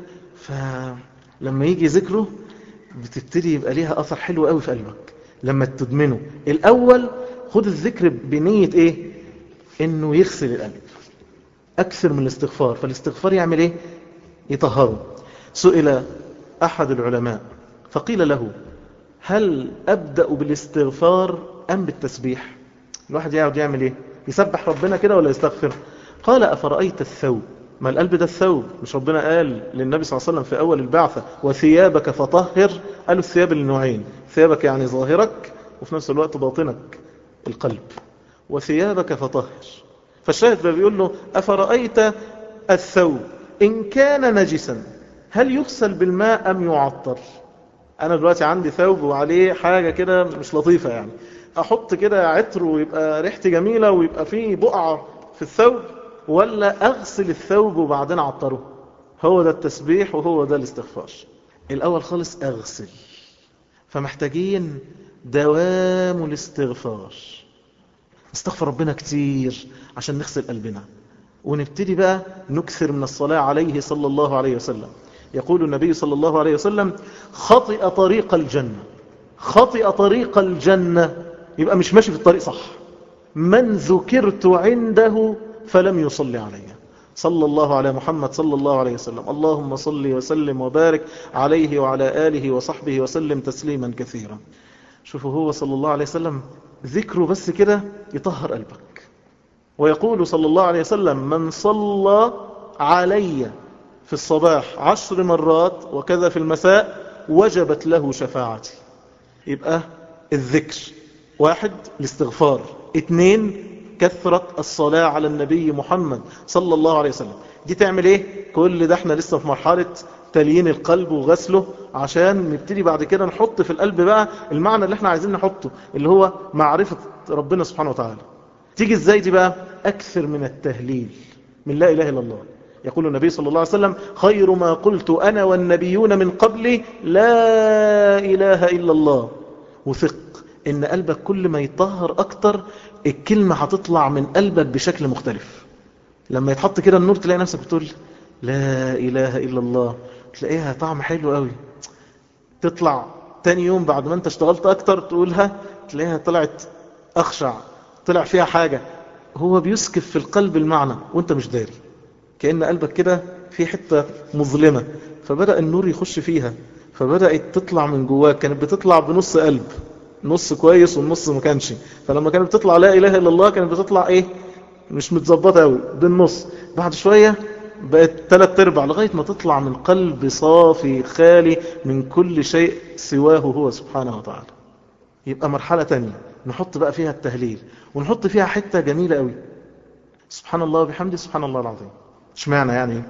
فلما يجي ذكره بتبتدي يبقى ليها أثر حلو قوي في قلبك لما تدمنه. الأول خد الذكر بنية إيه؟ إنه يغسل القلب أكثر من الاستغفار. فالاستغفار يعمل إيه؟ يطهره. سئل أحد العلماء فقيل له هل أبدأ بالاستغفار أم بالتسبيح؟ الواحد يقعد يعمل إيه؟ يسبح ربنا كده ولا يستغفر؟ قال أفرأيت الثوب. ما القلب ده الثوب، مش ربنا قال للنبي صلى الله عليه وسلم في أول البعثة وثيابك فطهر؟ قالوا الثياب للنوعين، ثيابك يعني ظاهرك وفي نفس الوقت باطنك القلب، وثيابك فطهر. فالشاهد بيقول له أفرأيت الثوب إن كان نجسا هل يغسل بالماء أم يعطر؟ أنا دلوقتي عندي ثوب وعليه حاجة كده مش لطيفة، يعني أحط كده عطر ويبقى ريحتي جميلة ويبقى فيه بقعة في الثوب، ولا أغسل الثوب وبعدين أعطره؟ هو ده التسبيح وهو ده الاستغفار. الأول خالص أغسل. فمحتاجين دوام الاستغفار، نستغفر ربنا كتير عشان نغسل قلبنا، ونبتدي بقى نكثر من الصلاة عليه صلى الله عليه وسلم. يقول النبي صلى الله عليه وسلم خطئ طريق الجنة. خطئ طريق الجنة يبقى مش ماشي في الطريق صح. من ذكرت عنده فلم يصلي عليه. صلى الله على محمد صلى الله عليه وسلم. اللهم صل وسلم وبارك عليه وعلى آله وصحبه وسلم تسليما كثيرا. شوفوا هو صلى الله عليه وسلم ذكره بس كده يطهر قلبك. ويقول صلى الله عليه وسلم من صلى علي في الصباح عشر مرات وكذا في المساء وجبت له شفاعتي. يبقى الذكر واحد الاستغفار، اثنين كثرة الصلاة على النبي محمد صلى الله عليه وسلم. دي تعمل ايه؟ كل ده احنا لسه في مرحلة تليين القلب وغسله، عشان نبتدي بعد كده نحط في القلب بقى المعنى اللي احنا عايزين نحطه، اللي هو معرفة ربنا سبحانه وتعالى. تيجي ازاي دي بقى؟ اكثر من التهليل من لا اله الا الله. يقول النبي صلى الله عليه وسلم: خير ما قلت انا والنبيون من قبلي لا اله الا الله. وثق ان قلبك كل ما يطهر اكتر الكلمة هتطلع من قلبك بشكل مختلف. لما يتحط كده النور تلاقي نفسك بتقول لا اله الا الله، تلاقيها طعم حلو قوي. تطلع تاني يوم بعد ما انت اشتغلت اكتر تقولها، تلاقيها طلعت اخشع، طلع فيها حاجة. هو بيسكب في القلب المعنى وانت مش داري، كأن قلبك كده في حتة مظلمة، فبدأ النور يخش فيها، فبدأت تطلع من جواك. كانت بتطلع بنص قلب، نص كويس والنص ما كانش. فلما كانت بتطلع لا اله الا الله كانت بتطلع ايه؟ مش متظبطه قوي، بالنص. بعد شوية بقت ثلاث ارباع، لغاية ما تطلع من قلب صافي خالي من كل شيء سواه هو سبحانه وتعالى. يبقى مرحلة تانية نحط بقى فيها التهليل، ونحط فيها حتة جميلة قوي: سبحان الله وبحمده سبحان الله العظيم. اشمعنى يعني؟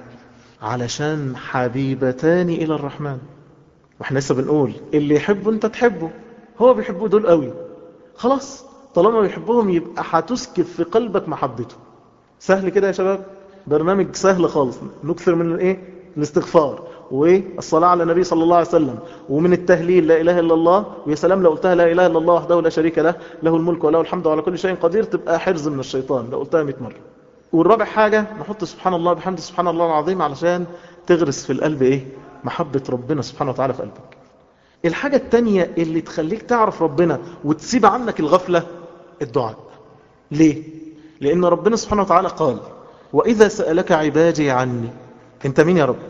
علشان حبيبتان إلى الرحمن. واحنا لسه بنقول اللي يحبه انت تحبه، هو بيحبه دول قوي، خلاص طالما بيحبهم يبقى هتسكب في قلبك محبته. سهل كده يا شباب، برنامج سهل خالص. نكثر من ايه؟ الاستغفار والصلاة على النبي صلى الله عليه وسلم، ومن التهليل لا إله إلا الله. ويا سلام لو قلتها لا إله إلا الله وحده لا شريك له، له الملك وله الحمد وعلى كل شيء قدير، تبقى حرز من الشيطان لو قلتها مئة مرة. والرابع حاجة نحط سبحان الله بحمد سبحان الله العظيم، علشان تغرس في القلب ايه؟ محبة ربنا سبحانه وتعالى في قلبك. الحاجة التانية اللي تخليك تعرف ربنا وتسيب عنك الغفلة: الدعاء. ليه؟ لأن ربنا سبحانه وتعالى قال: وإذا سألك عبادي عني. انت مين يا رب؟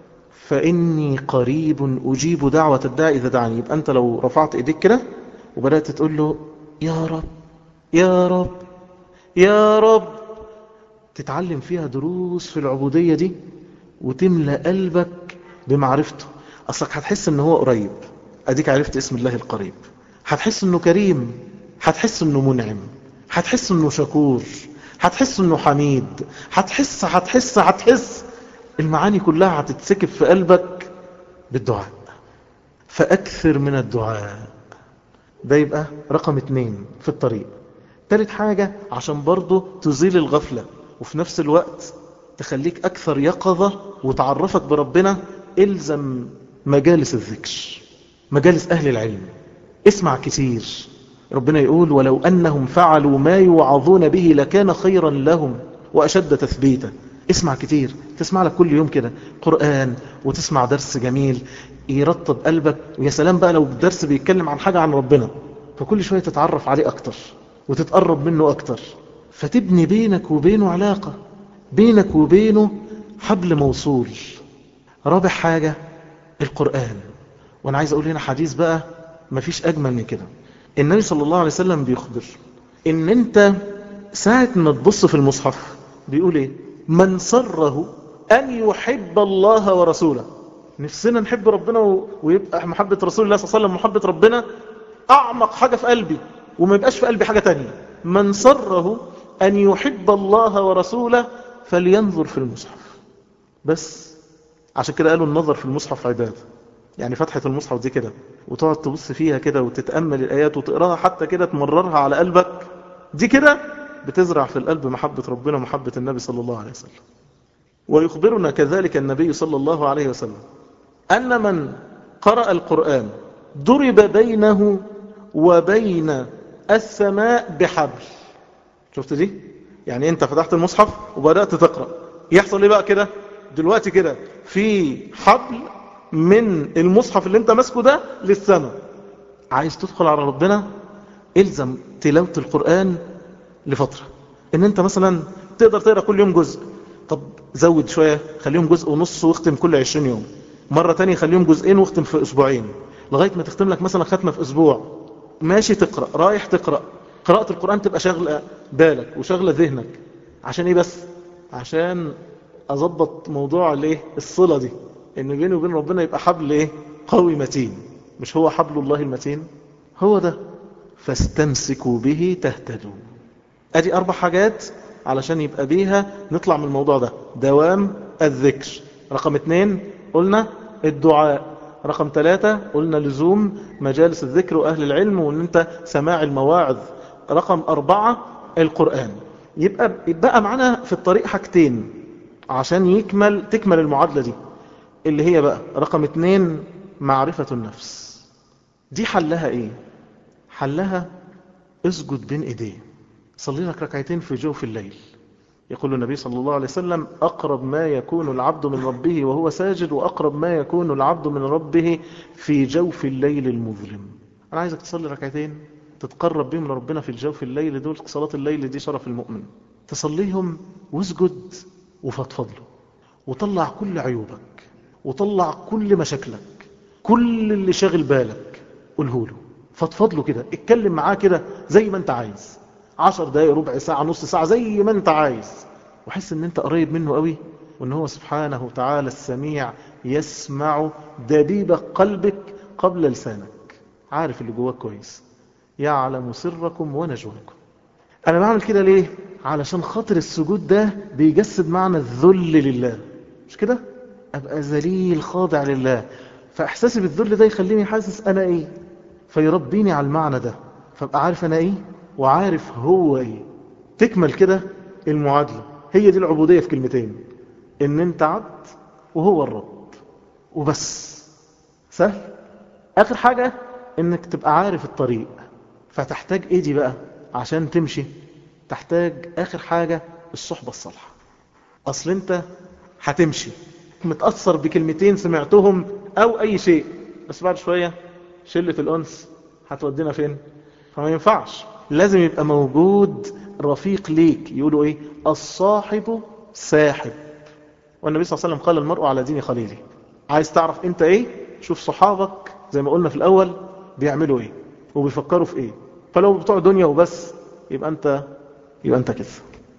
فإني قريب أجيب دعوة الداعي إذا دعاني. يبقى أنت لو رفعت إيديك كده وبدأت تقول له يا رب يا رب يا رب، تتعلم فيها دروس في العبودية دي، وتملأ قلبك بمعرفته. أصلك هتحس أنه هو قريب، أديك عرفت اسم الله القريب. هتحس أنه كريم، هتحس أنه منعم، هتحس أنه شكور، هتحس أنه حميد، هتحس هتحس هتحس المعاني كلها هتتسكب في قلبك بالدعاء. فأكثر من الدعاء. ده يبقى رقم اتنين في الطريق. تالت حاجة عشان برضو تزيل الغفلة وفي نفس الوقت تخليك أكثر يقظة وتعرفك بربنا: إلزم مجالس الذكر، مجالس أهل العلم، اسمع كتير. ربنا يقول: ولو أنهم فعلوا ما يوعظون به لكان خيرا لهم وأشد تثبيتا. اسمع كتير، تسمع لك كل يوم كده قرآن، وتسمع درس جميل يرطب قلبك. ويا سلام بقى لو الدرس بيتكلم عن حاجة عن ربنا، فكل شوية تتعرف عليه أكتر وتتقرب منه أكتر، فتبني بينك وبينه علاقة، بينك وبينه حبل موصول. رابع حاجة القرآن. وانا عايز اقول هنا حديث بقى مفيش اجمل من كده. النبي صلى الله عليه وسلم بيخبر ان انت ساعة ما تبص في المصحف بيقول ايه: من سره ان يحب الله ورسوله. نفسنا نحب ربنا ويبقى محبة رسول الله صلى الله عليه وسلم محبة ربنا اعمق حاجة في قلبي، وما يبقاش في قلبي حاجة تانية. من سره ان يحب الله ورسوله فلينظر في المصحف. بس عشان كده قالوا النظر في المصحف عبادة. يعني فتحة المصحف دي كده وتقعد تبص فيها كده وتتأمل الآيات وتقراها حتى كده تمررها على قلبك، دي كده بتزرع في القلب محبة ربنا ومحبة النبي صلى الله عليه وسلم. ويخبرنا كذلك النبي صلى الله عليه وسلم أن من قرأ القرآن ضرب بينه وبين السماء بحبل. شفت دي؟ يعني انت فتحت المصحف وبدأت تقرأ، يحصل ايه بقى كده؟ دلوقتي كده في حبل من المصحف اللي انت ماسكه ده للسماء. عايز تدخل على ربنا؟ الزم تلاوة القرآن لفترة. ان انت مثلا تقدر تقرأ كل يوم جزء، طب زود شوية خليهم جزء ونص واختم كل عشرين يوم. مرة تانية خليهم جزئين واختم في اسبوعين، لغاية ما تختم لك مثلا ختمة في اسبوع. ماشي تقرأ، رايح تقرأ، قراءة القرآن تبقى شغلة بالك وشغلة ذهنك. عشان ايه بس؟ عشان اضبط موضوع الايه الصلة دي، ان بيني وبين ربنا يبقى حبل ايه قوي متين. مش هو حبل الله المتين؟ هو ده. فاستمسكوا به تهتدوا. ادي اربع حاجات علشان يبقى بيها نطلع من الموضوع ده. دوام الذكر. رقم اتنين قلنا الدعاء. رقم ثلاثة قلنا لزوم مجالس الذكر واهل العلم وان انت سماع المواعظ. رقم اربعة القرآن. يبقى يبقى معنا في الطريق حاجتين عشان يكمل تكمل المعادلة دي، اللي هي بقى رقم اتنين معرفة النفس. دي حلها ايه؟ حلها اسجد بين ايديه، صلي لك ركعتين في جوف الليل. يقول النبي صلى الله عليه وسلم أقرب ما يكون العبد من ربه وهو ساجد، وأقرب ما يكون العبد من ربه في جوف الليل المظلم. أنا عايزك تصلي ركعتين تتقرب بهم لربنا في الجوف الليل. دول صلاة الليل دي شرف المؤمن، تصليهم واسجد وفضفض له، وطلع كل عيوبك، وطلع كل مشاكلك، كل اللي شاغل بالك قوله له، فضفض له كده، اتكلم معاه كده زي ما انت عايز، عشر دقايق، ربع ساعة، نص ساعة، زي ما انت عايز، وحس ان انت قريب منه قوي، وان هو سبحانه وتعالى السميع يسمع دبيب قلبك قبل لسانك، عارف اللي جواك كويس، يعلم سركم ونجواكم. انا بعمل كده ليه؟ علشان خاطر السجود ده بيجسد معنى الذل لله، مش كده؟ ابقى ذليل خاضع لله، فاحساسي بالذل ده يخليني حاسس انا ايه، فيربيني على المعنى ده، فابقى عارف انا ايه وعارف هو ايه. تكمل كده المعادلة. هي دي العبودية في كلمتين، ان انت عبد وهو الرب وبس. سهل. اخر حاجة انك تبقى عارف الطريق، فتحتاج ايه دي بقى عشان تمشي؟ تحتاج اخر حاجة الصحبة الصالحة. اصل انت هتمشي متأثر بكلمتين سمعتهم او اي شيء، بس بعد شوية شلة الانس هتودينا فين؟ فما ينفعش، لازم يبقى موجود رفيق ليك. يقولوا ايه؟ الصاحب ساحب. والنبي صلى الله عليه وسلم قال المرء على دين خليله. عايز تعرف انت ايه؟ شوف صحابك زي ما قلنا في الاول بيعملوا ايه وبيفكروا في ايه. فلو بتوع دنيا وبس يبقى انت يبقى انت كده.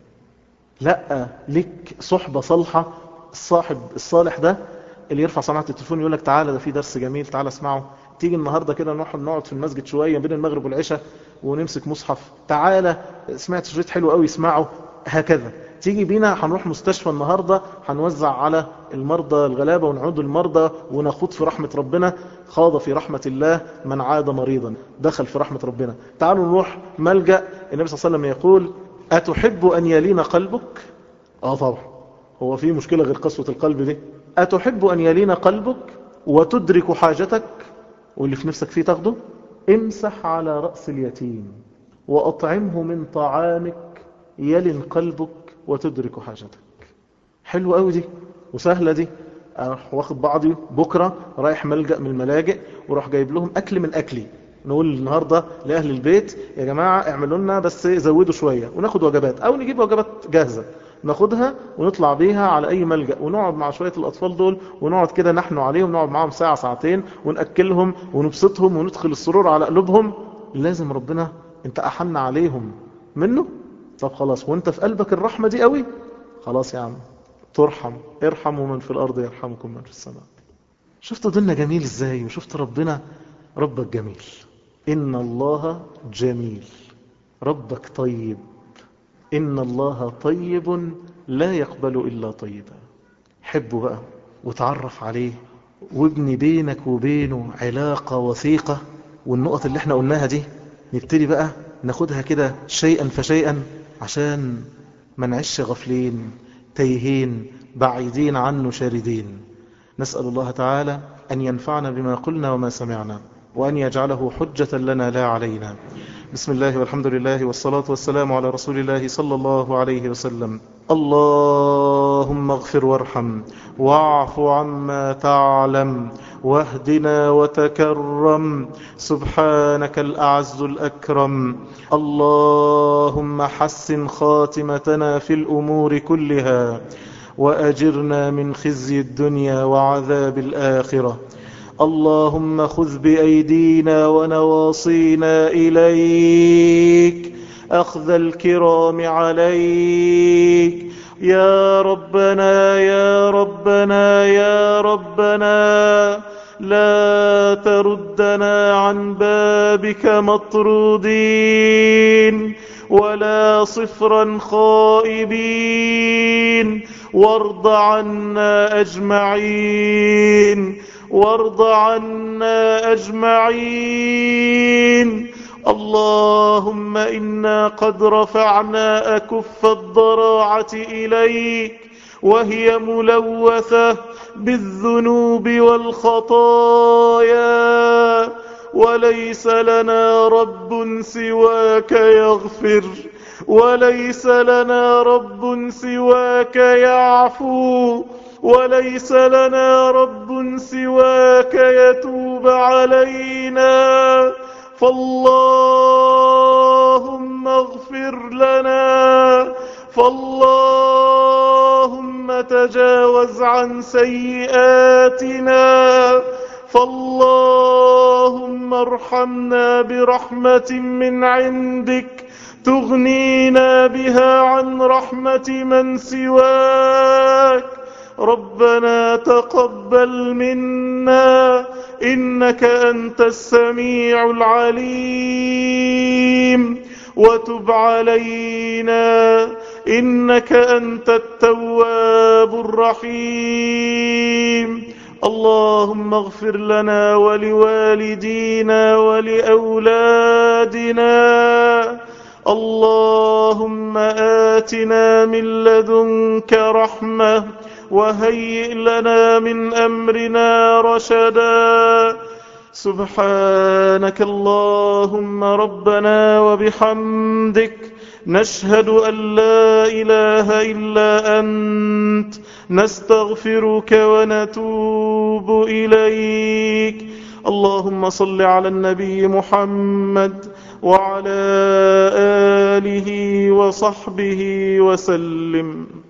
لا، ليك صحبة صالحة. الصاحب الصالح ده اللي يرفع سماعة التليفون يقول لك تعالى ده في درس جميل تعالى اسمعه، تيجي النهاردة كده نروح نقعد في المسجد شوية بين المغرب والعشاء ونمسك مصحف، تعالى سمعت شريط حلو قوي اسمعه، هكذا. تيجي بينا هنروح مستشفى النهاردة هنوزع على المرضى الغلابة ونعود المرضى ونخوض في رحمة ربنا، خاض في رحمة الله من عاد مريضا، دخل في رحمة ربنا. تعالوا نروح ملجأ. النبي صلى الله عليه وسلم يقول أتحب أن يلين قلبك؟ آه طبعا، هو في مشكلة غير قسوة القلب دي؟ أتحب أن يلين قلبك وتدرك حاجتك واللي في نفسك فيه تاخده؟ امسح على رأس اليتيم وأطعمه من طعامك يلن قلبك وتدرك حاجتك. حلو قوي دي وسهلة دي. أروح واخد بعضي بكرة رايح ملجأ من الملاجئ وروح جايب لهم أكل من أكلي، نقول النهاردة لأهل البيت يا جماعة اعملوا لنا بس زودوا شوية، وناخد وجبات أو نجيب وجبات جاهزة ناخدها ونطلع بيها على أي ملجأ ونقعد مع شوية الأطفال دول ونقعد كده نحن عليهم، نقعد معاهم ساعة ساعتين ونأكلهم ونبسطهم وندخل السرور على قلوبهم. لازم ربنا انت أحن عليهم منه. طب خلاص، وانت في قلبك الرحمة دي قوي، خلاص يا عم ترحم. ارحموا من في الأرض يرحمكم من في السماء. شفتوا ديننا جميل ازاي؟ وشفت ربنا ربك جميل. إن الله جميل، ربك طيب. إن الله طيب لا يقبل إلا طيبا. حبه بقى وتعرف عليه وابني بينك وبينه علاقة وثيقة. والنقط اللي احنا قلناها دي نبتدي بقى ناخدها كده شيئا فشيئا عشان ما نعيش غفلين تايهين بعيدين عنه شاردين. نسأل الله تعالى أن ينفعنا بما قلنا وما سمعنا، وأن يجعله حجة لنا لا علينا. بسم الله والحمد لله والصلاة والسلام على رسول الله صلى الله عليه وسلم. اللهم اغفر وارحم واعف عما تعلم واهدنا وتكرم، سبحانك الأعز الأكرم. اللهم حسن خاتمتنا في الأمور كلها وأجرنا من خزي الدنيا وعذاب الآخرة. اللهم خذ بأيدينا ونواصينا إليك أخذ الكرام عليك يا ربنا يا ربنا يا ربنا. لا تردنا عن بابك مطرودين ولا صفرا خائبين، وارض عنا أجمعين، وارض عنا أجمعين. اللهم إنا قد رفعنا أكف الضراعة إليك وهي ملوثة بالذنوب والخطايا، وليس لنا رب سواك يغفر، وليس لنا رب سواك يعفو، وليس لنا رب سواك يتوب علينا. فاللهم اغفر لنا، فاللهم تجاوز عن سيئاتنا، فاللهم ارحمنا برحمة من عندك تغنينا بها عن رحمة من سواك. ربنا تقبل منا إنك أنت السميع العليم، وتب علينا إنك أنت التواب الرحيم. اللهم اغفر لنا ولوالدينا ولأولادنا. اللهم آتنا من لدنك رحمة وهيئ لنا من أمرنا رشدا. سبحانك اللهم ربنا وبحمدك، نشهد أن لا إله إلا أنت، نستغفرك ونتوب إليك. اللهم صل على النبي محمد وعلى آله وصحبه وسلم.